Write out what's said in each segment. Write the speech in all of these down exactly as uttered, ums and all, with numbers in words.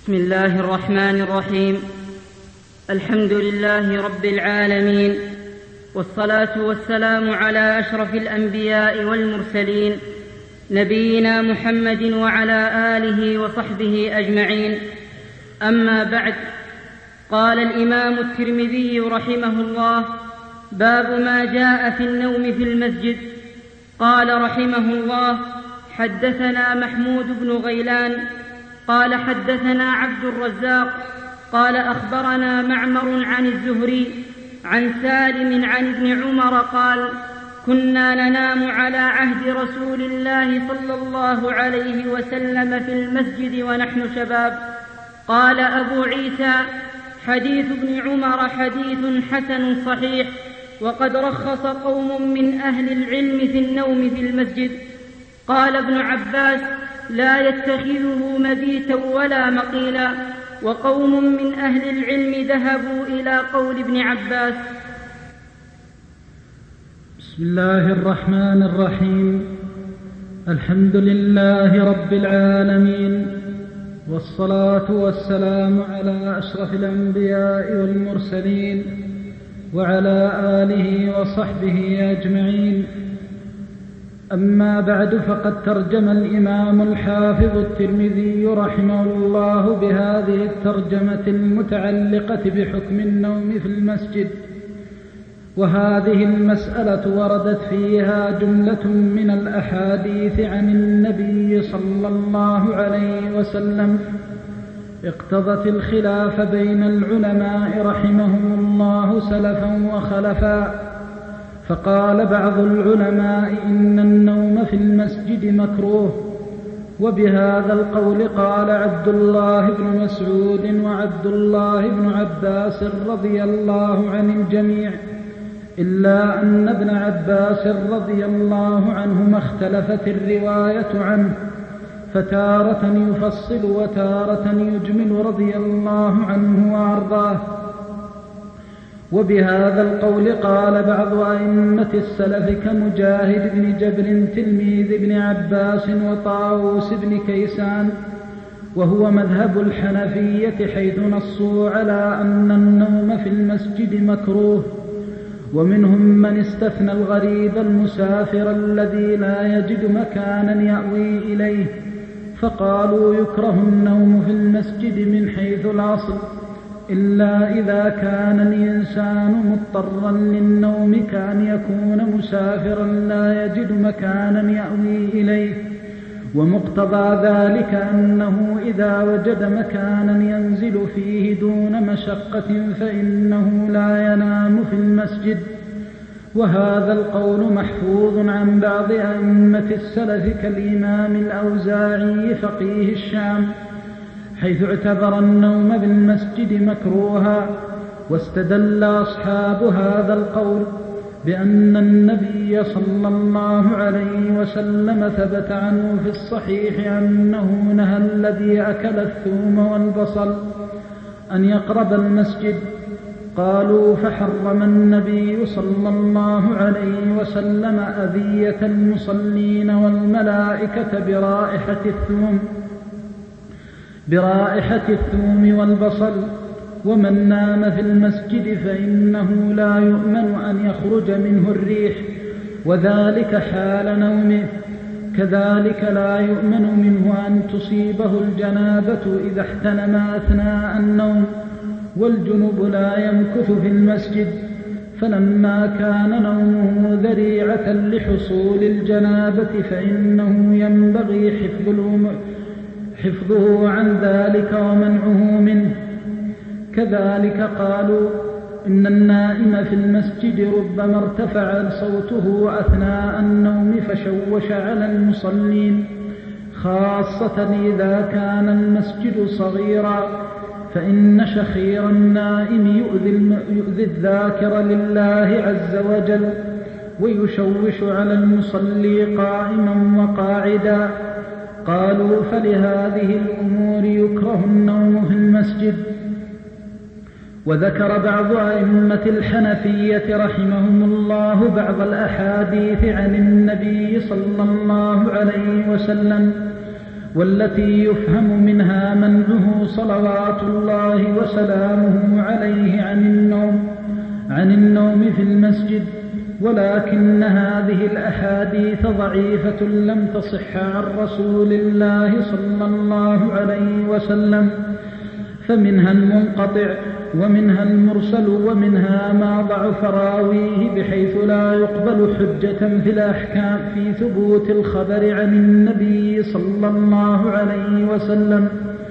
بسم الله الرحمن الرحيم. الحمد لله رب العالمين، والصلاة والسلام على أشرف الأنبياء والمرسلين، نبينا محمد وعلى آله وصحبه أجمعين. أما بعد، قال الإمام الترمذي رحمه الله: باب ما جاء في النوم في المسجد. قال رحمه الله: حدثنا محمود بن غيلان قال حدثنا عبد الرزاق قال أخبرنا معمر عن الزهري عن سالم عن ابن عمر قال: كنا ننام على عهد رسول الله صلى الله عليه وسلم في المسجد ونحن شباب. قال أبو عيسى: حديث ابن عمر حديث حسن صحيح، وقد رخص قوم من أهل العلم في النوم في المسجد. قال ابن عباس: لا يتخذه مبيتا ولا مقيلا. وقوم من أهل العلم ذهبوا إلى قول ابن عباس. بسم الله الرحمن الرحيم. الحمد لله رب العالمين، والصلاة والسلام على أشرف الأنبياء والمرسلين وعلى آله وصحبه أجمعين. أما بعد، فقد ترجم الإمام الحافظ الترمذي رحمه الله بهذه الترجمة المتعلقة بحكم النوم في المسجد، وهذه المسألة وردت فيها جملة من الأحاديث عن النبي صلى الله عليه وسلم اقتضت الخلاف بين العلماء رحمهم الله سلفا وخلفا. فقال بعض العلماء إن النوم في المسجد مكروه، وبهذا القول قال عبد الله بن مسعود وعبد الله بن عباس رضي الله عن الجميع، إلا أن ابن عباس رضي الله عنهما اختلفت الرواية عنه، فتارة يفصل وتارة يجمل رضي الله عنه وأرضاه. وبهذا القول قال بعض أئمة السلف كمجاهد بن جبر تلميذ ابن عباس وطاووس بن كيسان، وهو مذهب الحنفية، حيث نصوا على أن النوم في المسجد مكروه. ومنهم من استثنى الغريب المسافر الذي لا يجد مكانا يأوي إليه، فقالوا يكره النوم في المسجد من حيث الأصل، إلا إذا كان الإنسان مضطرا للنوم كأن يكون مسافرا لا يجد مكانا يأوي إليه. ومقتضى ذلك أنه إذا وجد مكانا ينزل فيه دون مشقة فإنه لا ينام في المسجد. وهذا القول محفوظ عن بعض أئمة السلف كالإمام الأوزاعي فقيه الشام، حيث اعتبر النوم بالمسجد مكروها. واستدل أصحاب هذا القول بأن النبي صلى الله عليه وسلم ثبت عنه في الصحيح أنه نهى الذي أكل الثوم والبصل أن يقرب المسجد. قالوا: فحرم النبي صلى الله عليه وسلم أذية المصلين والملائكة برائحة الثوم برائحة الثوم والبصل. ومن نام في المسجد فإنه لا يؤمن أن يخرج منه الريح، وذلك حال نومه. كذلك لا يؤمن منه أن تصيبه الجنابة إذا احتلم أثناء النوم، والجنب لا يمكث في المسجد. فلما كان نومه ذريعة لحصول الجنابة فإنه ينبغي حفظه عن ذلك ومنعه منه. كذلك قالوا إن النائم في المسجد ربما ارتفع صوته أثناء النوم فشوش على المصلين، خاصة إذا كان المسجد صغيرا، فإن شخير النائم يؤذي, يؤذي الذاكر لله عز وجل، ويشوش على المصلي قائما وقاعدا. قالوا: فلهذه الأمور يكره النوم في المسجد. وذكر بعض أئمة الحنفية رحمهم الله بعض الأحاديث عن النبي صلى الله عليه وسلم، والتي يفهم منها منعه صلوات الله وسلامه عليه عن النوم عن النوم في المسجد، ولكن هذه الأحاديث ضعيفة لم تصح عن رسول الله صلى الله عليه وسلم، فمنها المنقطع ومنها المرسل ومنها ما ضعف راويه بحيث لا يقبل حجة في الأحكام في ثبوت الخبر عن النبي صلى الله عليه وسلم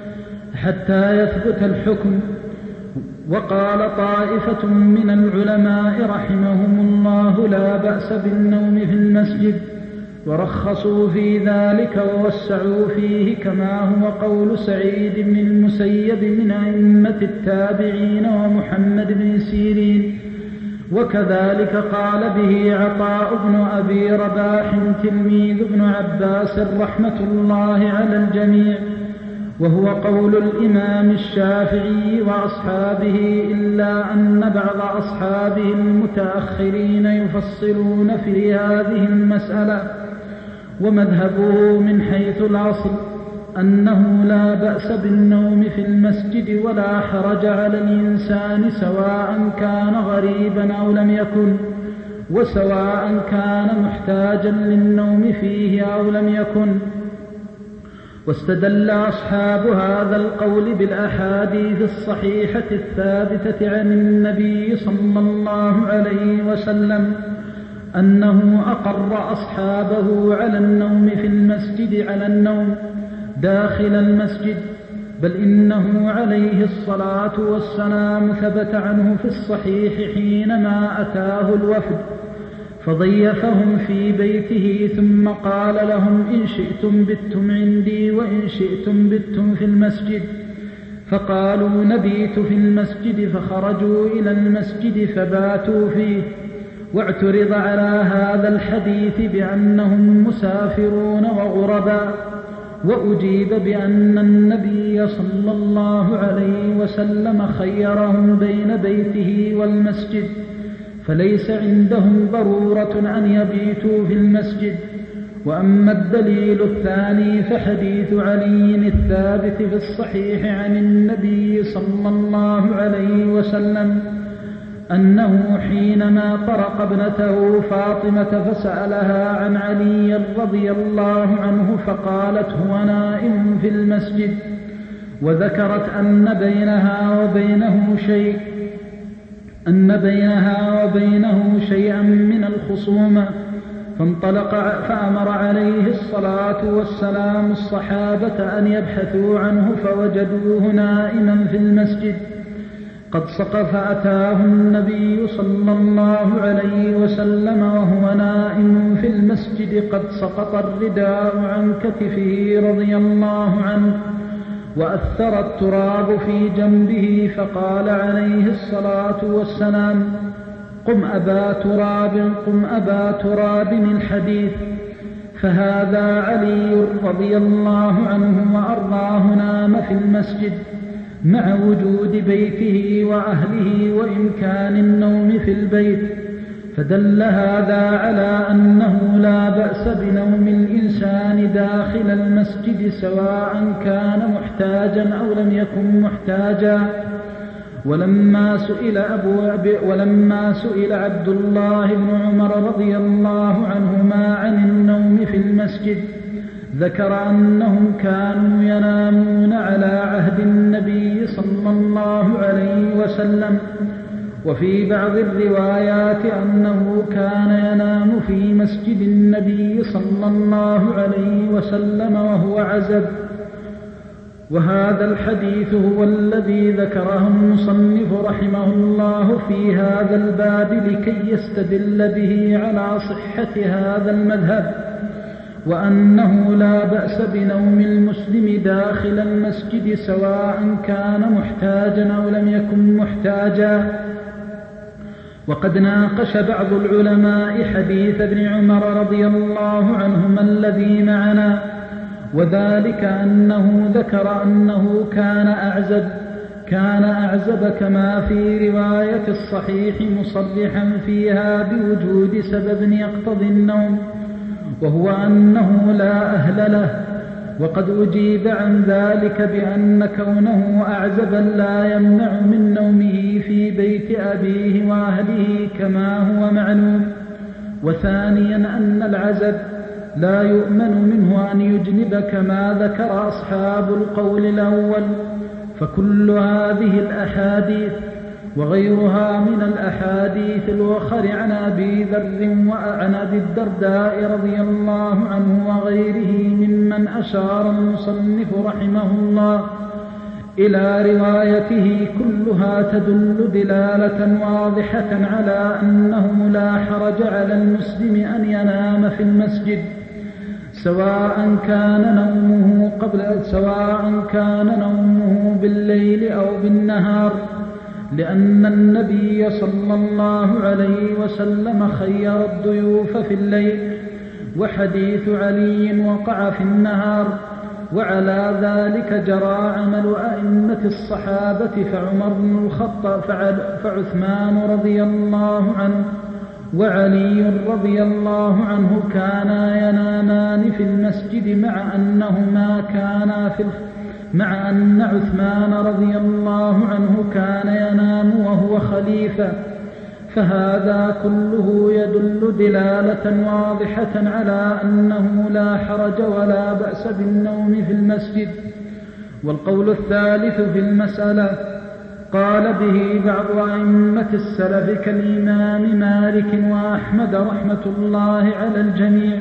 حتى يثبت الحكم. وقال طائفة من العلماء رحمهم الله لا بأس بالنوم في المسجد، ورخصوا في ذلك ووسعوا فيه، كما هو قول سعيد بن المسيب من أئمة التابعين ومحمد بن سيرين، وكذلك قال به عطاء بن أبي رباح تلميذ ابن عباس رحمة الله على الجميع، وهو قول الإمام الشافعي وأصحابه، إلا أن بعض أصحابه المتأخرين يفصلون في هذه المسألة، ومذهبه من حيث الأصل أنه لا بأس بالنوم في المسجد ولا حرج على الإنسان سواء كان غريبا أو لم يكن، وسواء كان محتاجا للنوم فيه أو لم يكن. واستدل أصحاب هذا القول بالأحاديث الصحيحة الثابتة عن النبي صلى الله عليه وسلم أنه أقر أصحابه على النوم في المسجد على النوم داخل المسجد، بل إنه عليه الصلاة والسلام ثبت عنه في الصحيح حينما أتاه الوفد فضيفهم في بيته ثم قال لهم إن شئتم بتم عندي وإن شئتم بتم في المسجد، فقالوا نبيت في المسجد، فخرجوا إلى المسجد فباتوا فيه. واعترض على هذا الحديث بأنهم مسافرون وغرباء، وأجيب بأن النبي صلى الله عليه وسلم خيرهم بين بيته والمسجد، فليس عندهم ضرورة أن يبيتوا في المسجد. وأما الدليل الثاني فحديث علي الثابت في الصحيح عن النبي صلى الله عليه وسلم أنه حينما طرق ابنته فاطمة فسألها عن علي رضي الله عنه فقالت هو نائم في المسجد، وذكرت أن بينها وبينه شيء أن بينها وبينه شيئا من الخصومة، فانطلق فأمر عليه الصلاة والسلام الصحابة أن يبحثوا عنه فوجدوه نائما في المسجد قد سقط، فأتاه النبي صلى الله عليه وسلم وهو نائم في المسجد قد سقط الرداء عن كتفه رضي الله عنه، وأثر التراب في جنبه، فقال عليه الصلاة والسلام قم أبا تراب قم أبا تراب الحديث. فهذا علي رضي الله عنه وأرضاه نام في المسجد مع وجود بيته وأهله وإمكان النوم في البيت، فدل هذا على أنه لا بأس بنوم الإنسان داخل المسجد سواء كان محتاجا أو لم يكن محتاجا. ولما سئل, أبو ولما سئل عبد الله بن عمر رضي الله عنهما عن النوم في المسجد ذكر أنهم كانوا ينامون على عهد النبي صلى الله عليه وسلم، وفي بعض الروايات أنه كان ينام في مسجد النبي صلى الله عليه وسلم وهو عزب. وهذا الحديث هو الذي ذكره المصنف رحمه الله في هذا الباب لكي يستدل به على صحة هذا المذهب، وأنه لا بأس بنوم المسلم داخل المسجد سواء كان محتاجا أو لم يكن محتاجا. وقد ناقش بعض العلماء حديث ابن عمر رضي الله عنهما الذي معنا، وذلك أنه ذكر أنه كان أعزب كان أعزب كما في رواية الصحيح مصرحا فيها بوجود سبب يقتضي النوم، وهو أنه لا أهل له، وقد أجيب عن ذلك بأن كونه أعزبا لا يمنع من نومه في بيت أبيه وأهله كما هو معلوم. وثانيا أن العزب لا يؤمن منه أن يجنب كما ذكر أصحاب القول الأول. فكل هذه الأحاديث وغيرها من الأحاديث الأخر عن أبي ذر وعن أبي الدرداء رضي الله عنه وغيره ممن أشار المصنف رحمه الله إلى روايته كلها تدل دلالة واضحة على أنه لا حرج على المسلم أن ينام في المسجد سواء كان نومه قبل سواء كان نومه بالليل أو بالنهار، لأن النبي صلى الله عليه وسلم خير الضيوف في الليل، وحديث علي وقع في النهار. وعلى ذلك جرى عمل أئمة الصحابة، فعمر بن الخطاب فعثمان رضي الله عنه وعلي رضي الله عنه كانا ينامان في المسجد، مع أنهما كانا في مع أن عثمان رضي الله عنه كان ينام وهو خليفة. فهذا كله يدل دلالة واضحة على أنه لا حرج ولا بأس بالنوم في المسجد. والقول الثالث في المسألة قال به بعض أئمة السلف كالإمام مالك وأحمد رحمة الله على الجميع،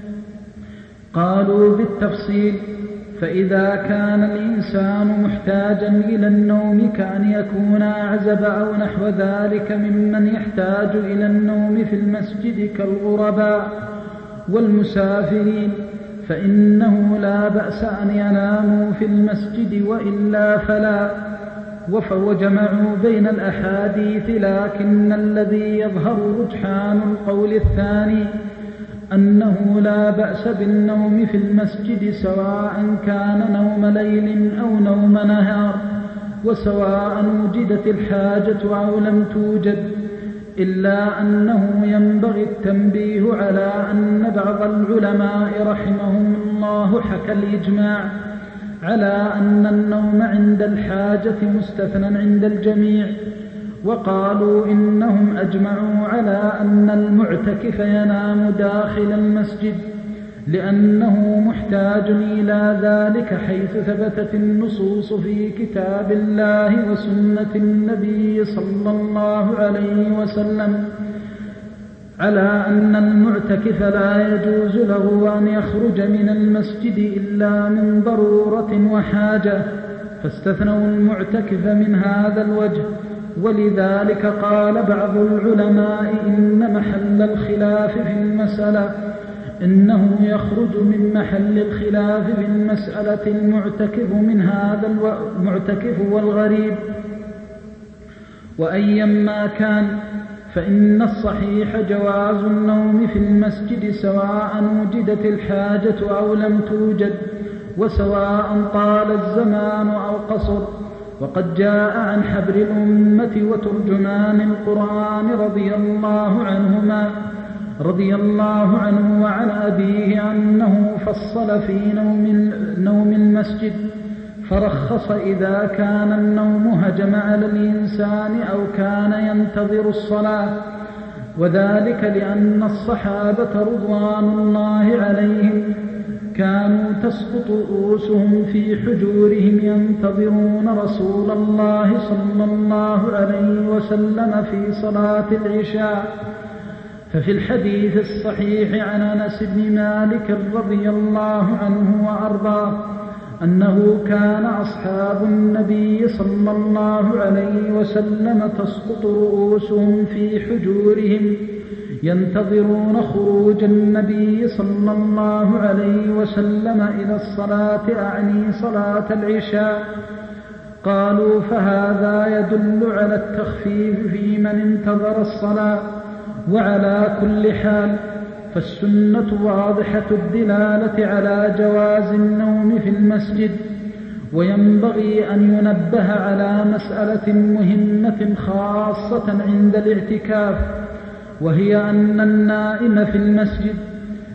قالوا بالتفصيل: فإذا كان الإنسان محتاجا إلى النوم كأن يكون أعزب أو نحو ذلك ممن يحتاج إلى النوم في المسجد كالغرباء والمسافرين، فإنه لا بأس أن يناموا في المسجد، وإلا فلا. وجمعوا بين الأحاديث، لكن الذي يظهر رجحان القول الثاني أنه لا بأس بالنوم في المسجد سواء كان نوم ليل أو نوم نهار، وسواء وجدت الحاجة أو لم توجد، إلا أنه ينبغي التنبيه على أن بعض العلماء رحمهم الله حكى الإجماع على أن النوم عند الحاجة مستثنى عند الجميع، وقالوا إنهم أجمعوا على أن المعتكف ينام داخل المسجد لأنه محتاج إلى ذلك، حيث ثبتت النصوص في كتاب الله وسنة النبي صلى الله عليه وسلم على أن المعتكف لا يجوز له أن يخرج من المسجد إلا من ضرورة وحاجة، فاستثنوا المعتكف من هذا الوجه. ولذلك قال بعض العلماء إن محل الخلاف في المسألة إنه يخرج من محل الخلاف في المسألة المعتكف من هذا المعتكف والغريب. وأيما كان فإن الصحيح جواز النوم في المسجد سواء وجدت الحاجة أو لم توجد، وسواء طال الزمان أو قصر. وقد جاء عن حبر الأمة وترجمان القرآن رضي الله عنهما رضي الله عنه وعن أبيه أنه فصل في نوم, نوم المسجد، فرخص إذا كان النوم هجم على الإنسان أو كان ينتظر الصلاة، وذلك لأن الصحابة رضوان الله عليهم كانوا تسقط رؤوسهم في حجورهم ينتظرون رسول الله صلى الله عليه وسلم في صلاة العشاء. ففي الحديث الصحيح عن أنس بن مالك رضي الله عنه وأرضاه أنه كان أصحاب النبي صلى الله عليه وسلم تسقط رؤوسهم في حجورهم ينتظرون خروج النبي صلى الله عليه وسلم إلى الصلاة، أعني صلاة العشاء. قالوا: فهذا يدل على التخفيف في من انتظر الصلاة. وعلى كل حال فالسنة واضحة الدلالة على جواز النوم في المسجد. وينبغي أن ينبه على مسألة مهمة خاصة عند الاعتكاف، وهي أن النائم في المسجد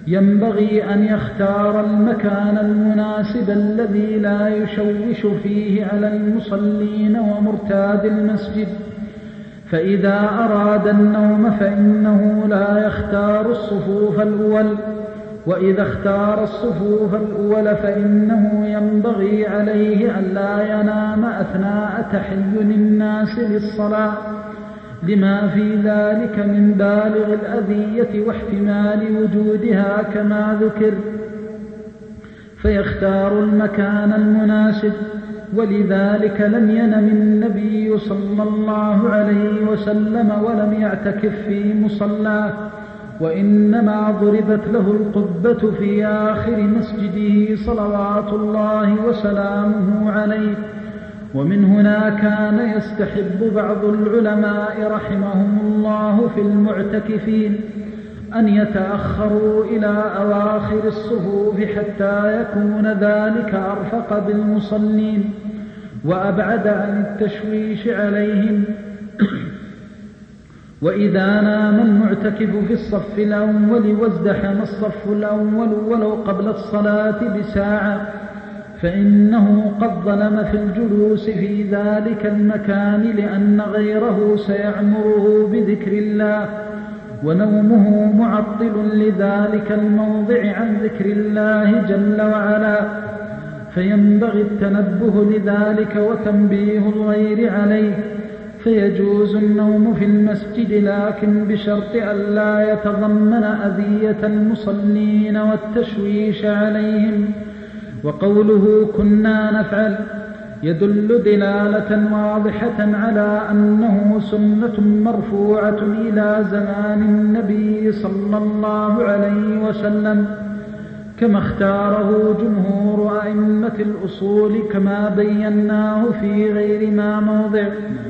ينبغي أن يختار المكان المناسب الذي لا يشوش فيه على المصلين ومرتاد المسجد. فإذا أراد النوم فإنه لا يختار الصفوف الأول، وإذا اختار الصفوف الأول فإنه ينبغي عليه أن لا ينام أثناء تحين الناس للصلاة، لما في ذلك من بالغ الأذية واحتمال وجودها كما ذكر، فيختار المكان المناسب. ولذلك لم ينم النبي صلى الله عليه وسلم ولم يعتكف في مصلاه، وإنما ضربت له القبة في آخر مسجده صلوات الله وسلامه عليه. ومن هنا كان يستحب بعض العلماء رحمهم الله في المعتكفين أن يتأخروا إلى أواخر الصفوف حتى يكون ذلك أرفق بالمصلين وأبعد عن التشويش عليهم. وإذا نام المعتكف في الصف الأول وازدحم الصف الأول ولو قبل الصلاة بساعة فإنه قد ظلم في الجلوس في ذلك المكان، لأن غيره سيعمره بذكر الله، ونومه معطل لذلك الموضع عن ذكر الله جل وعلا، فينبغي التنبه لذلك وتنبيه الغير عليه. فيجوز النوم في المسجد، لكن بشرط ألا يتضمن أذية المصلين والتشويش عليهم. وقوله كنا نفعل يدل دلالة واضحة على أنه سنة مرفوعة إلى زمان النبي صلى الله عليه وسلم، كما اختاره جمهور أئمة الأصول كما بيناه في غير ما موضع.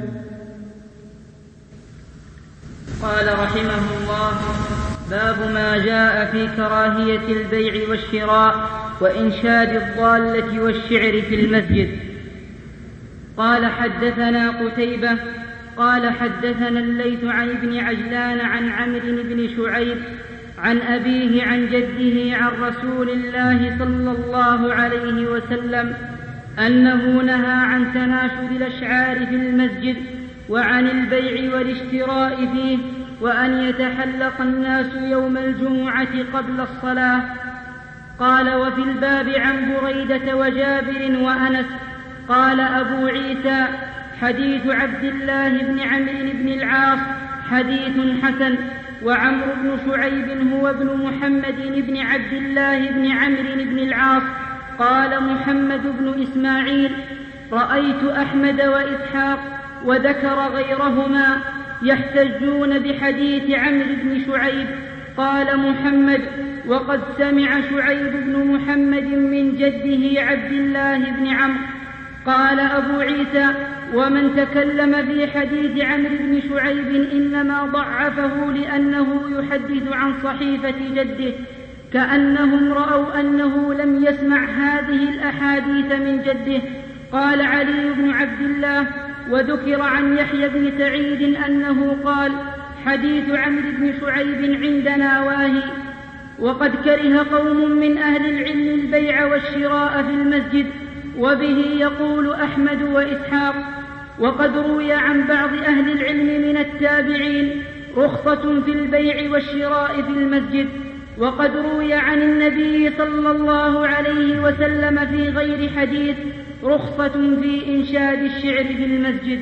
قال رحمه الله: باب ما جاء في كراهية البيع والشراء وإنشاد الضالة والشعر في المسجد. قال حدثنا قتيبة قال حدثنا الليث عن ابن عجلان عن عمرو بن شعيب عن أبيه عن جده عن رسول الله صلى الله عليه وسلم أنه نهى عن تناشد الأشعار في المسجد وعن البيع والاشتراء فيه، وأن يتحلق الناس يوم الجمعة قبل الصلاة. قال: وفي الباب عن بريدة وجابر وأنس. قال أبو عيسى: حديث عبد الله بن عمرو بن العاص حديث حسن. وعمرو بن شعيب هو ابن محمد بن عبد الله بن عمرو بن العاص. قال محمد بن إسماعيل: رأيت أحمد وإسحاق وذكر غيرهما يحتجون بحديث عمرو بن شعيب. قال محمد: وقد سمع شعيب بن محمد من جده عبد الله بن عمرو. قال أبو عيسى: ومن تكلم في حديث عمرو بن شعيب إنما ضعفه لأنه يحدث عن صحيفة جده، كأنهم رأوا أنه لم يسمع هذه الأحاديث من جده. قال علي بن عبد الله: وذكر عن يحيى بن سعيد أنه قال: حديث عمرو بن شعيب عندنا واهي. وقد كره قوم من أهل العلم البيع والشراء في المسجد، وبه يقول أحمد وإسحاق. وقد روي عن بعض أهل العلم من التابعين رخصة في البيع والشراء في المسجد، وقد روي عن النبي صلى الله عليه وسلم في غير حديث رخصة في إنشاد الشعر في المسجد.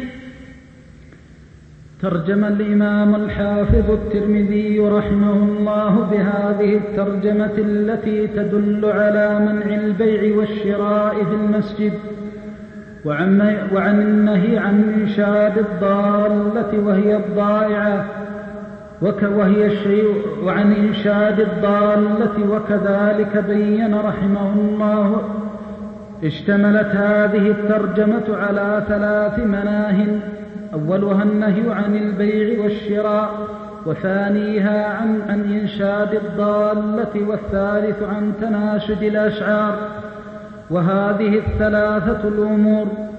ترجم الإمام الحافظ الترمذي رحمه الله بهذه الترجمة التي تدل على منع البيع والشراء في المسجد، وعن, وعن النهي عن إنشاد الضالة وهي الضائعة وهي الشيء وعن إنشاد الضالة. وكذلك بين رحمه الله اشتملت هذه الترجمة على ثلاث مناه: أولها النهي عن البيع والشراء، وثانيها عن, عن إنشاد الضالة، والثالث عن تناشد الأشعار. وهذه الثلاثة الأمور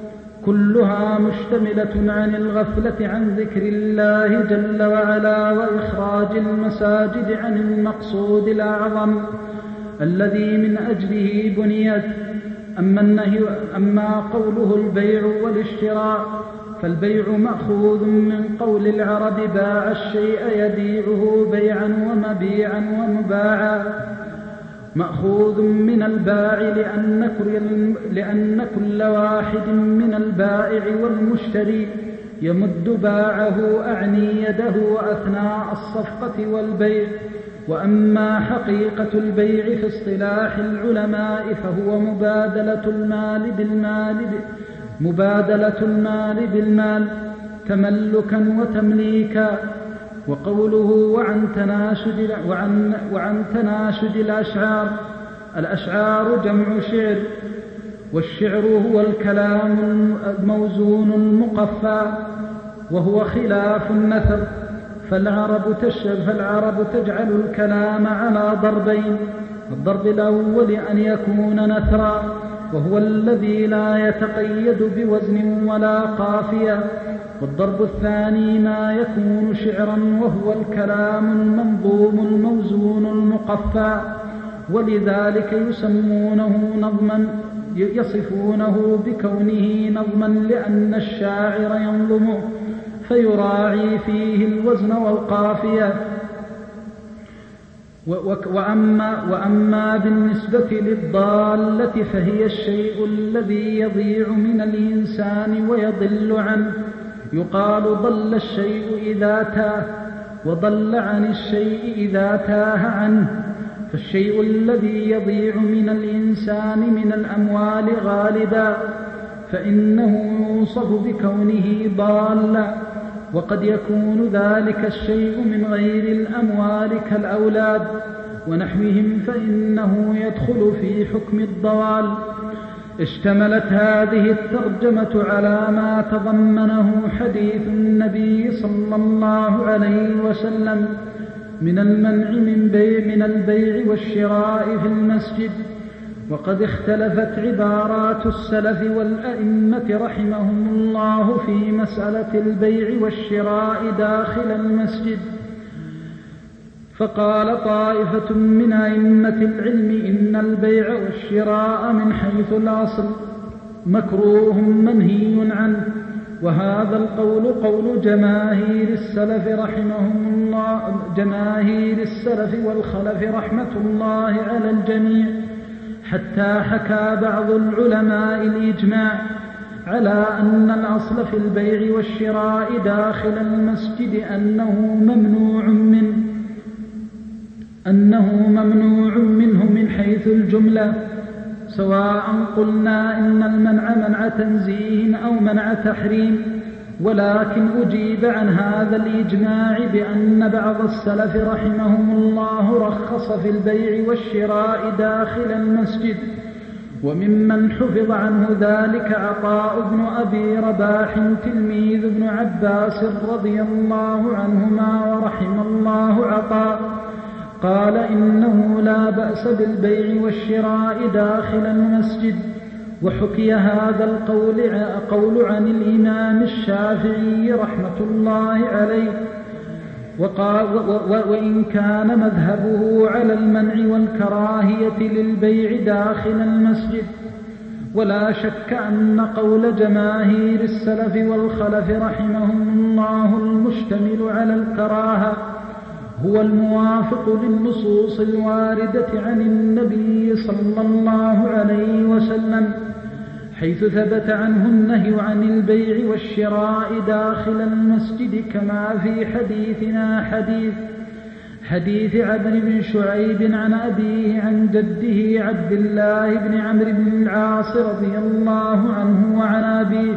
كلها مشتملة عن الغفلة عن ذكر الله جل وعلا وإخراج المساجد عن المقصود الأعظم الذي من أجله بنيت. أما النهي أما قوله البيع والاشتراء فالبيع مأخوذ من قول العرب باع الشيء يبيعه بيعا ومبيعا ومباعا، مأخوذ من الباع لأن كل, لأن كل واحد من البائع والمشتري يمد باعه أعني يده أثناء الصفقة والبيع. وأما حقيقة البيع في اصطلاح العلماء فهو مبادلة المال بالمال مبادلة المال بالمال تملكا وتمليكا. وقوله وعن تناشد, وعن, وعن تناشد الأشعار، الأشعار جمع شعر، والشعر هو الكلام الموزون المقفى وهو خلاف النثر. فالعرب, فالعرب تجعل الكلام على ضربين: الضرب الأول أن يكون نثرا وهو الذي لا يتقيد بوزن ولا قافية، والضرب الثاني ما يكون شعرا وهو الكلام المنظوم الموزون المقفى، ولذلك يسمونه نظما يصفونه بكونه نظما لأن الشاعر ينظمه فيراعي فيه الوزن والقافية. وأما, وأما بالنسبة للضالة فهي الشيء الذي يضيع من الإنسان ويضل عنه، يقال ضل الشيء إذا تاه، وضل عن الشيء إذا تاه عنه. فالشيء الذي يضيع من الإنسان من الأموال غالبا فإنه يوصف بكونه ضالا، وقد يكون ذلك الشيء من غير الأموال كالأولاد ونحوهم فإنه يدخل في حكم الضوال. اشتملت هذه الترجمة على ما تضمنه حديث النبي صلى الله عليه وسلم من المنع من بيع من البيع والشراء في المسجد. وقد اختلفت عبارات السلف والأئمة رحمهم الله في مسألة البيع والشراء داخل المسجد، فقال طائفة من أئمة العلم إن البيع والشراء من حيث الأصل مكروه منهي عنه، وهذا القول قول جماهير السلف رحمهم الله جماهير السلف والخلف رحمة الله على الجميع، حتى حكى بعض العلماء الإجماع على أن الأصل في البيع والشراء داخل المسجد أنه ممنوع منه أنه ممنوع منه من حيث الجملة، سواء قلنا إن المنع منع تنزيه أو منع تحريم. ولكن أجيب عن هذا الإجماع بأن بعض السلف رحمهم الله رخص في البيع والشراء داخل المسجد، وممن حفظ عنه ذلك عطاء بن أبي رباح تلميذ ابن عباس رضي الله عنهما ورحم الله عطاء، قال إنه لا بأس بالبيع والشراء داخل المسجد. وحكي هذا القول قول عن الإمام الشافعي رحمة الله عليه، وقال وإن كان مذهبه على المنع والكراهية للبيع داخل المسجد، ولا شك أن قول جماهير السلف والخلف رحمهم الله المشتمل على الكراهة هو الموافق للنصوص الواردة عن النبي صلى الله عليه وسلم، حيث ثبت عنه النهي عن البيع والشراء داخل المسجد، كما في حديثنا حديث حديث عبد بن شعيب عن أبيه عن جده عبد الله بن عمرو بن العاص رضي الله عنه وعن أبيه.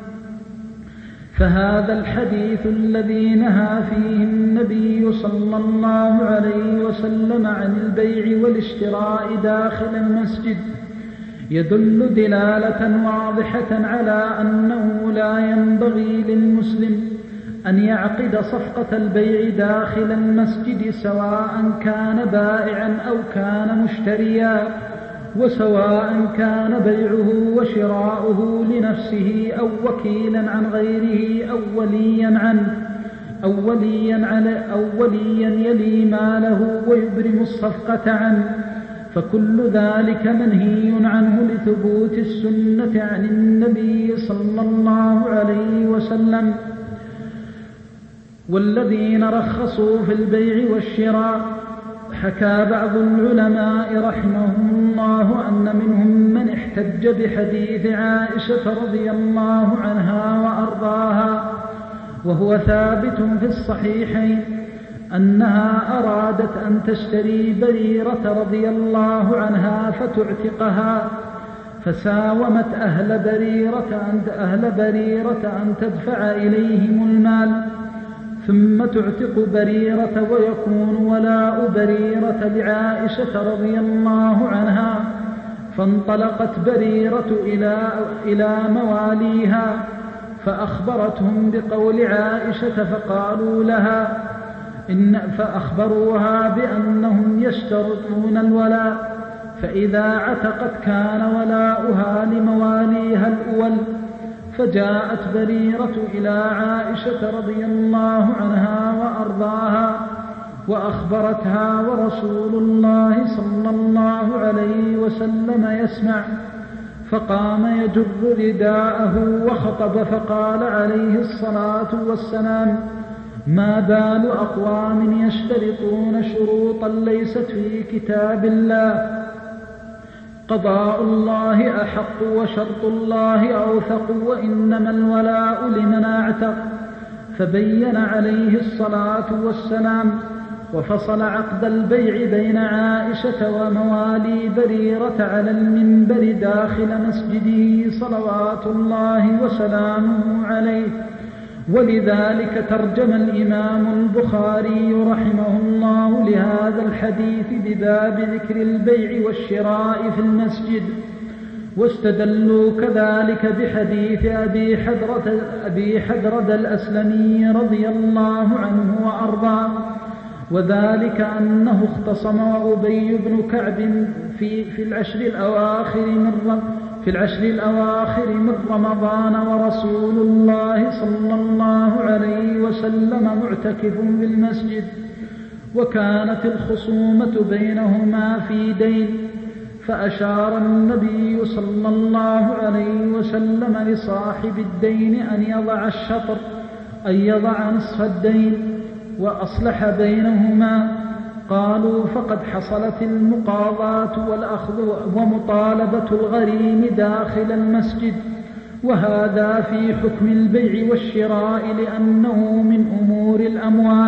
فهذا الحديث الذي نهى فيه النبي صلى الله عليه وسلم عن البيع والاشتراء داخل المسجد يدل دلالة واضحة على أنه لا ينبغي للمسلم أن يعقد صفقة البيع داخل المسجد، سواء كان بائعا أو كان مشتريا، وسواء كان بيعه وشراؤه لنفسه أو وكيلا عن غيره أو وليا عنه أو وليا, على أو وليا يلي ماله ويبرم الصفقة عنه، فكل ذلك منهي عنه لثبوت السنة عن النبي صلى الله عليه وسلم. والذين رخصوا في البيع والشراء حكى بعض العلماء رحمهم الله أن منهم من احتج بحديث عائشة رضي الله عنها وأرضاها، وهو ثابت في الصحيحين، أنها أرادت أن تشتري بريرة رضي الله عنها فتعتقها، فساومت أهل بريرة أن, أهل بريرة أن تدفع إليهم المال ثم تعتق بريرة ويكون ولاء بريرة لعائشة رضي الله عنها. فانطلقت بريرة إلى, إلى مواليها فأخبرتهم بقول عائشة فقالوا لها إن فأخبروها بأنهم يشترطون الولاء، فإذا عتقت كان ولاؤها لمواليها الأول. فجاءت بريرة إلى عائشة رضي الله عنها وأرضاها وأخبرتها ورسول الله صلى الله عليه وسلم يسمع، فقام يجر رداءه وخطب فقال عليه الصلاة والسلام: ما بال أقوام يشترطون شروطا ليست في كتاب الله؟ قضاء الله أحق وشرط الله أوثق، وإنما الولاء لمن اعتق. فبين عليه الصلاة والسلام وفصل عقد البيع بين عائشة وموالي بريرة على المنبر داخل مسجده صلوات الله وسلامه عليه. ولذلك ترجم الإمام البخاري رحمه الله لهذا الحديث بباب ذكر البيع والشراء في المسجد، واستدلوا كذلك بحديث أبي حدرة, أبي حدرة الأسلمي رضي الله عنه وأرضاه، وذلك أنه اختصم أبي بن كعب في, في العشر الأواخر من في العشر الأواخر من رمضان، ورسول الله صلى الله عليه وسلم معتكف في المسجد، وكانت الخصومة بينهما في دين، فأشار النبي صلى الله عليه وسلم لصاحب الدين أن يضع الشطر، أن يضع نصف الدين، وأصلح بينهما. قالوا: فقد حصلت المقاضاة والأخذ ومطالبة الغريم داخل المسجد، وهذا في حكم البيع والشراء لأنه من أمور الأموال.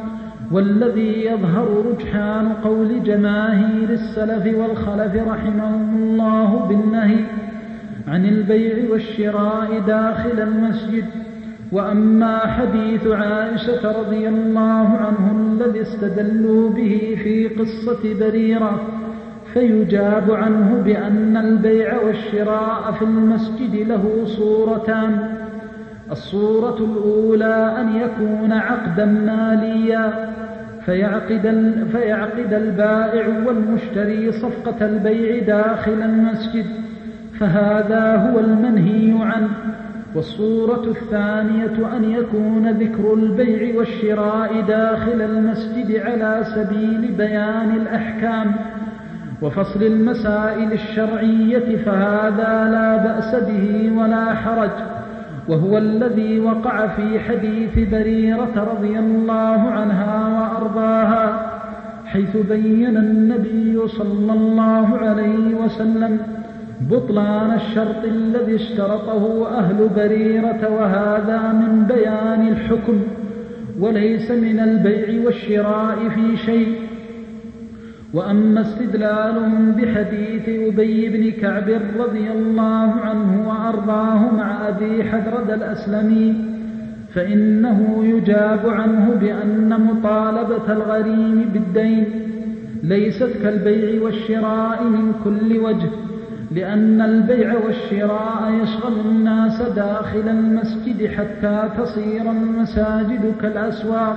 والذي يظهر رجحان قول جماهير السلف والخلف رحمهم الله بالنهي عن البيع والشراء داخل المسجد. وأما حديث عائشة رضي الله عنه الذي استدلوا به في قصة بريرة فيجاب عنه بأن البيع والشراء في المسجد له صورتان: الصورة الأولى أن يكون عقدا ماليا فيعقد, فيعقد البائع والمشتري صفقة البيع داخل المسجد، فهذا هو المنهي عنه. والصورة الثانية أن يكون ذكر البيع والشراء داخل المسجد على سبيل بيان الأحكام وفصل المسائل الشرعية، فهذا لا بأس به ولا حرج، وهو الذي وقع في حديث بريرة رضي الله عنها وأرضاها، حيث بين النبي صلى الله عليه وسلم بطلان الشرط الذي اشترطه أهل بريرة، وهذا من بيان الحكم وليس من البيع والشراء في شيء. وأما استدلالهم بحديث أبي بن كعب رضي الله عنه وأرضاه مع أبي حدرة الأسلمي فإنه يجاب عنه بأن مطالبة الغريم بالدين ليست كالبيع والشراء من كل وجه، لأن البيع والشراء يشغل الناس داخل المسجد حتى تصير المساجد كالأسواق.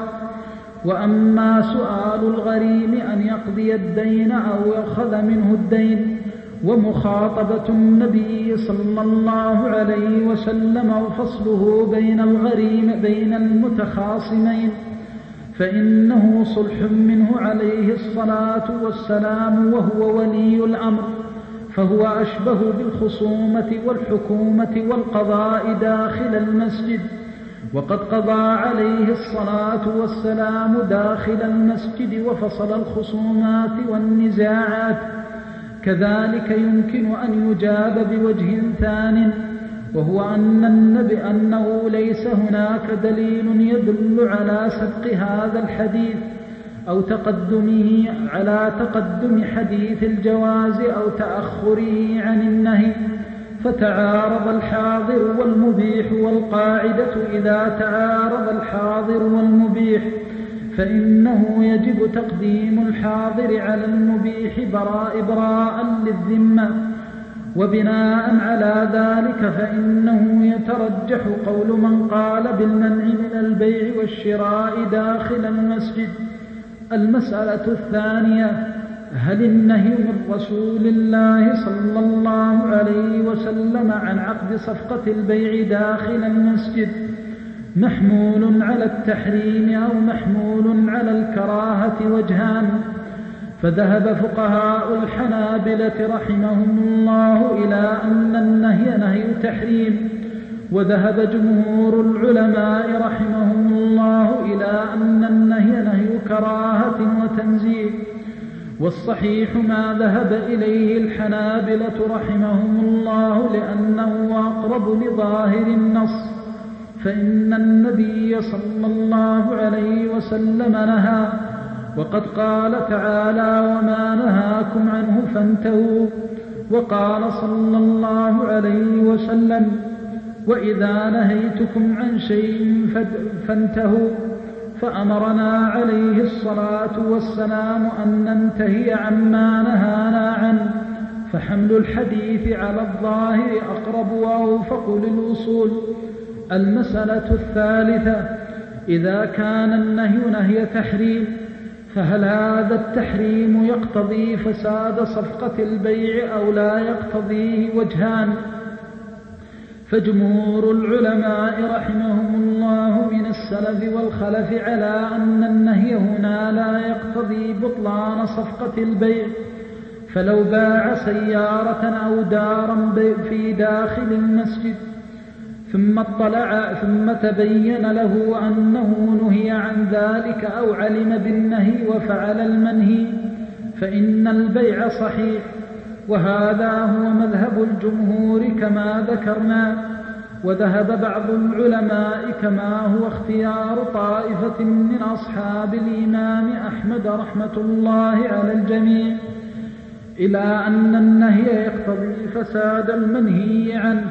وأما سؤال الغريم أن يقضي الدين أو يأخذ منه الدين ومخاطبة النبي صلى الله عليه وسلم وفصله بين الغريم بين المتخاصمين، فإنه صلح منه عليه الصلاة والسلام وهو ولي الأمر، فهو أشبه بالخصومة والحكومة والقضاء داخل المسجد، وقد قضى عليه الصلاة والسلام داخل المسجد وفصل الخصومات والنزاعات. كذلك يمكن أن يجاب بوجه ثان، وهو أن النبي أنه ليس هناك دليل يدل على سبق هذا الحديث أو تقدمه على تقدم حديث الجواز أو تأخره عن النهي، فتعارض الحاضر والمبيح، والقاعدة إذا تعارض الحاضر والمبيح فإنه يجب تقديم الحاضر على المبيح براء إبراء للذمة، وبناء على ذلك فإنه يترجح قول من قال بالمنع من البيع والشراء داخل المسجد. المسألة الثانية: هل النهي من رسول الله صلى الله عليه وسلم عن عقد صفقة البيع داخل المسجد محمول على التحريم أو محمول على الكراهة؟ وجهان. فذهب فقهاء الحنابلة رحمهم الله إلى أن النهي نهي تحريم، وذهب جمهور العلماء رحمهم الله إلى أن النهي نهي كراهة وتنزيه. والصحيح ما ذهب إليه الحنابلة رحمهم الله لأنه أقرب لظاهر النص، فإن النبي صلى الله عليه وسلم نهى، وقد قال تعالى: وما نهاكم عنه فانتهوا، وقال صلى الله عليه وسلم: وإذا نهيتكم عن شيء فانتهوا. فأمرنا عليه الصلاة والسلام أن ننتهي عما نهانا عنه، فحمل الحديث على الظاهر أقرب وأوفق للوصول. المسألة الثالثة: إذا كان النهي نهي تحريم فهل هذا التحريم يقتضي فساد صفقة البيع أو لا يقتضيه؟ وجهان. فجمهور العلماء رحمهم الله من السلف والخلف على أن النهي هنا لا يقتضي بطلان صفقة البيع، فلو باع سيارة أو دارا في داخل المسجد ثم اطلع ثم تبين له أنه نهي عن ذلك أو علم بالنهي وفعل المنهي فإن البيع صحيح، وهذا هو مذهب الجمهور كما ذكرنا. وذهب بعض العلماء كما هو اختيار طائفة من أصحاب الإمام أحمد رحمة الله على الجميع إلى أن النهي يقتضي فساد المنهي عنه،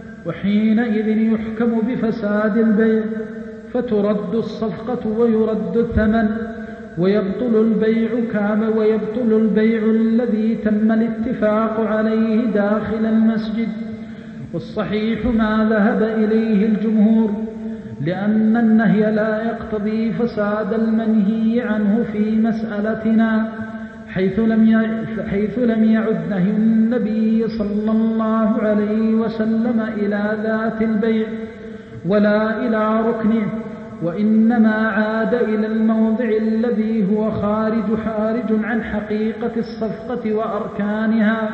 وحينئذ يحكم بفساد البيع، فترد الصفقة ويرد الثمن، ويبطل البيع كما ويبطل البيع الذي تم الاتفاق عليه داخل المسجد. والصحيح ما ذهب إليه الجمهور، لأن النهي لا يقتضي فساد المنهي عنه في مسألتنا، حيث لم حيث لم يعد نهي النبي صلى الله عليه وسلم إلى ذات البيع ولا إلى ركنه، وإنما عاد إلى الموضع الذي هو خارج حارج عن حقيقة الصفقة وأركانها،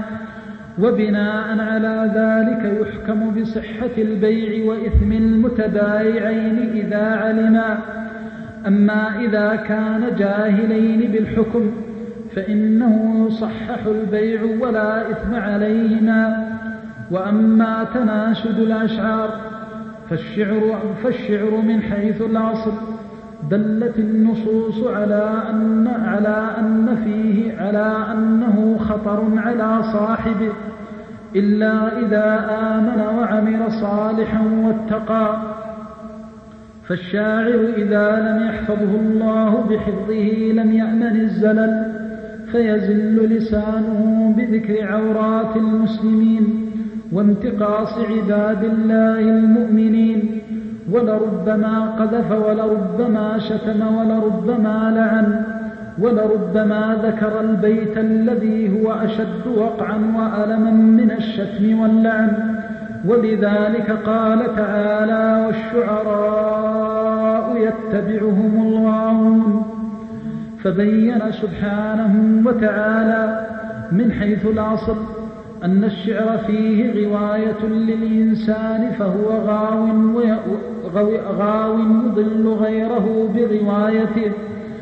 وبناء على ذلك يحكم بصحة البيع وإثم المتبايعين إذا علما. أما إذا كان جاهلين بالحكم فإنه يصحح البيع ولا إثم عليهما. وأما تناشد الأشعار فالشعر, فالشعر من حيث الأصل دلت النصوص على أن, على أن فيه على أنه خطر على صاحبه إلا إذا آمن وعمل صالحا واتقى. فالشاعر إذا لم يحفظه الله بحفظه لم يأمن الزلل، فيزل لسانه بذكر عورات المسلمين وانتقاص عباد الله المؤمنين، ولربما قذف ولربما شتم ولربما لعن، ولربما ذكر البيت الذي هو أشد وقعا وألما من الشتم واللعن. ولذلك قال تعالى: والشعراء يتبعهم الغاوون. فبين سبحانه وتعالى من حيث الأصل أن الشعر فيه غواية للإنسان، فهو غاو غاو يضل غيره بغوايته.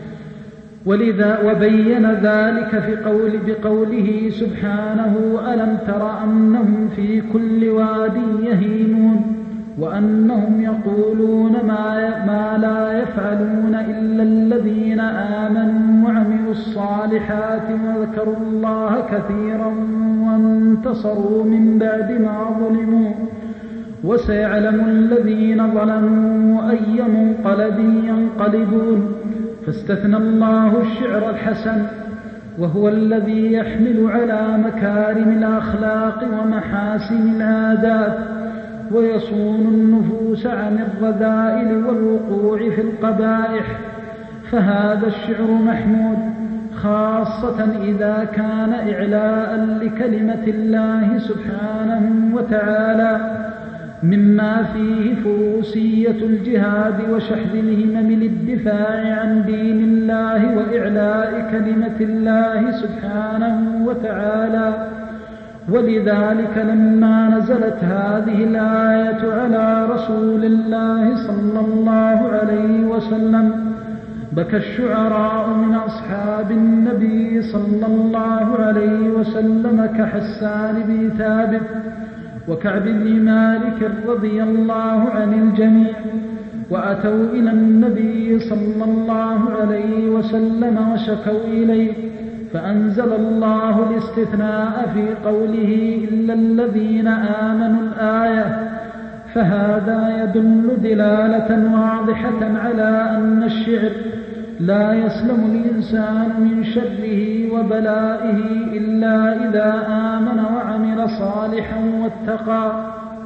ولذا وبين ذلك في قول بقوله سبحانه: ألم تر أنهم في كل واد يهيمون وأنهم يقولون ما, ما لا يفعلون إلا الذين آمنوا وعملوا الصالحات وذكروا الله كثيرا وانتصروا من بعد ما ظلموا وسيعلم الذين ظلموا أي منقلب ينقلبون. فاستثنى الله الشعر الحسن، وهو الذي يحمل على مكارم الأخلاق ومحاسن العادات ويصون النفوس عن الرذائل والوقوع في القبائح. فهذا الشعر محمود خاصة إذا كان إعلاء لكلمة الله سبحانه وتعالى، مما فيه فروسية الجهاد وشحذ الهمم للدفاع عن دين الله وإعلاء كلمة الله سبحانه وتعالى. ولذلك لما نزلت هذه الآية على رسول الله صلى الله عليه وسلم بكى الشعراء من أصحاب النبي صلى الله عليه وسلم كحسان بن ثابت وكعب بن مالك رضي الله عن الجميع، وأتوا إلى النبي صلى الله عليه وسلم وشكوا إليه، فأنزل الله الاستثناء في قوله: إلا الذين آمنوا الآية. فهذا يدل دلالة واضحة على أن الشعر لا يسلم الإنسان من شره وبلائه إلا إذا آمن وعمل صالحا واتقى.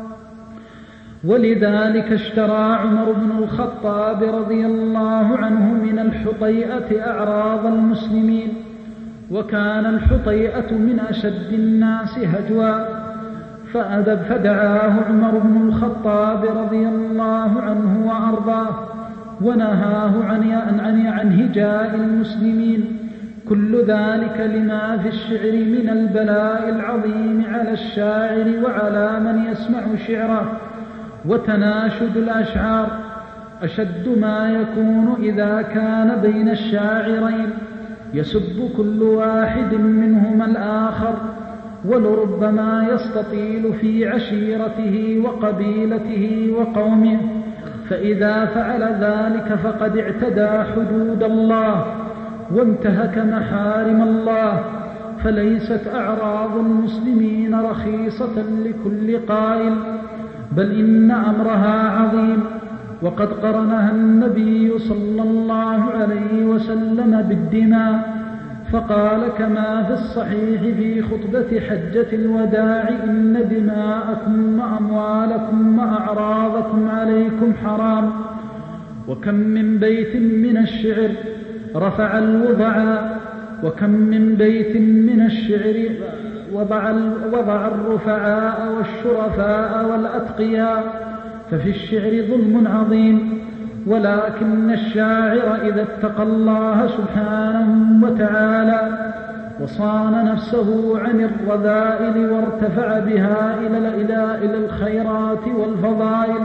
ولذلك اشترى عمر بن الخطاب رضي الله عنه من الحطيئة أعراض المسلمين، وكان الحطيئة من أشد الناس هجوا، فأدب فدعاه عمر بن الخطاب رضي الله عنه وأرضاه ونهاه عن عن عن هجاء المسلمين. كل ذلك لما في الشعر من البلاء العظيم على الشاعر وعلى من يسمع شعره. وتناشد الأشعار أشد ما يكون إذا كان بين الشاعرين يسب كل واحد منهما الآخر، ولربما يستطيل في عشيرته وقبيلته وقومه، فإذا فعل ذلك فقد اعتدى حدود الله وانتهك محارم الله. فليست أعراض المسلمين رخيصة لكل قائل، بل إن أمرها عظيم. وقد قرنها النبي صلى الله عليه وسلم بالدماء، فقال كما في الصحيح في خطبة حجة الوداع: إن دماءكم وأموالكم وأعراضكم عليكم حرام. وكم من بيت من الشعر رفع الوضعاء، وكم من بيت من الشعر وضع, وضع الرفعاء والشرفاء والأتقياء. ففي الشعر ظلم عظيم، ولكن الشاعر إذا اتقى الله سبحانه وتعالى وصان نفسه عن الرذائل وارتفع بها إلى الخيرات والفضائل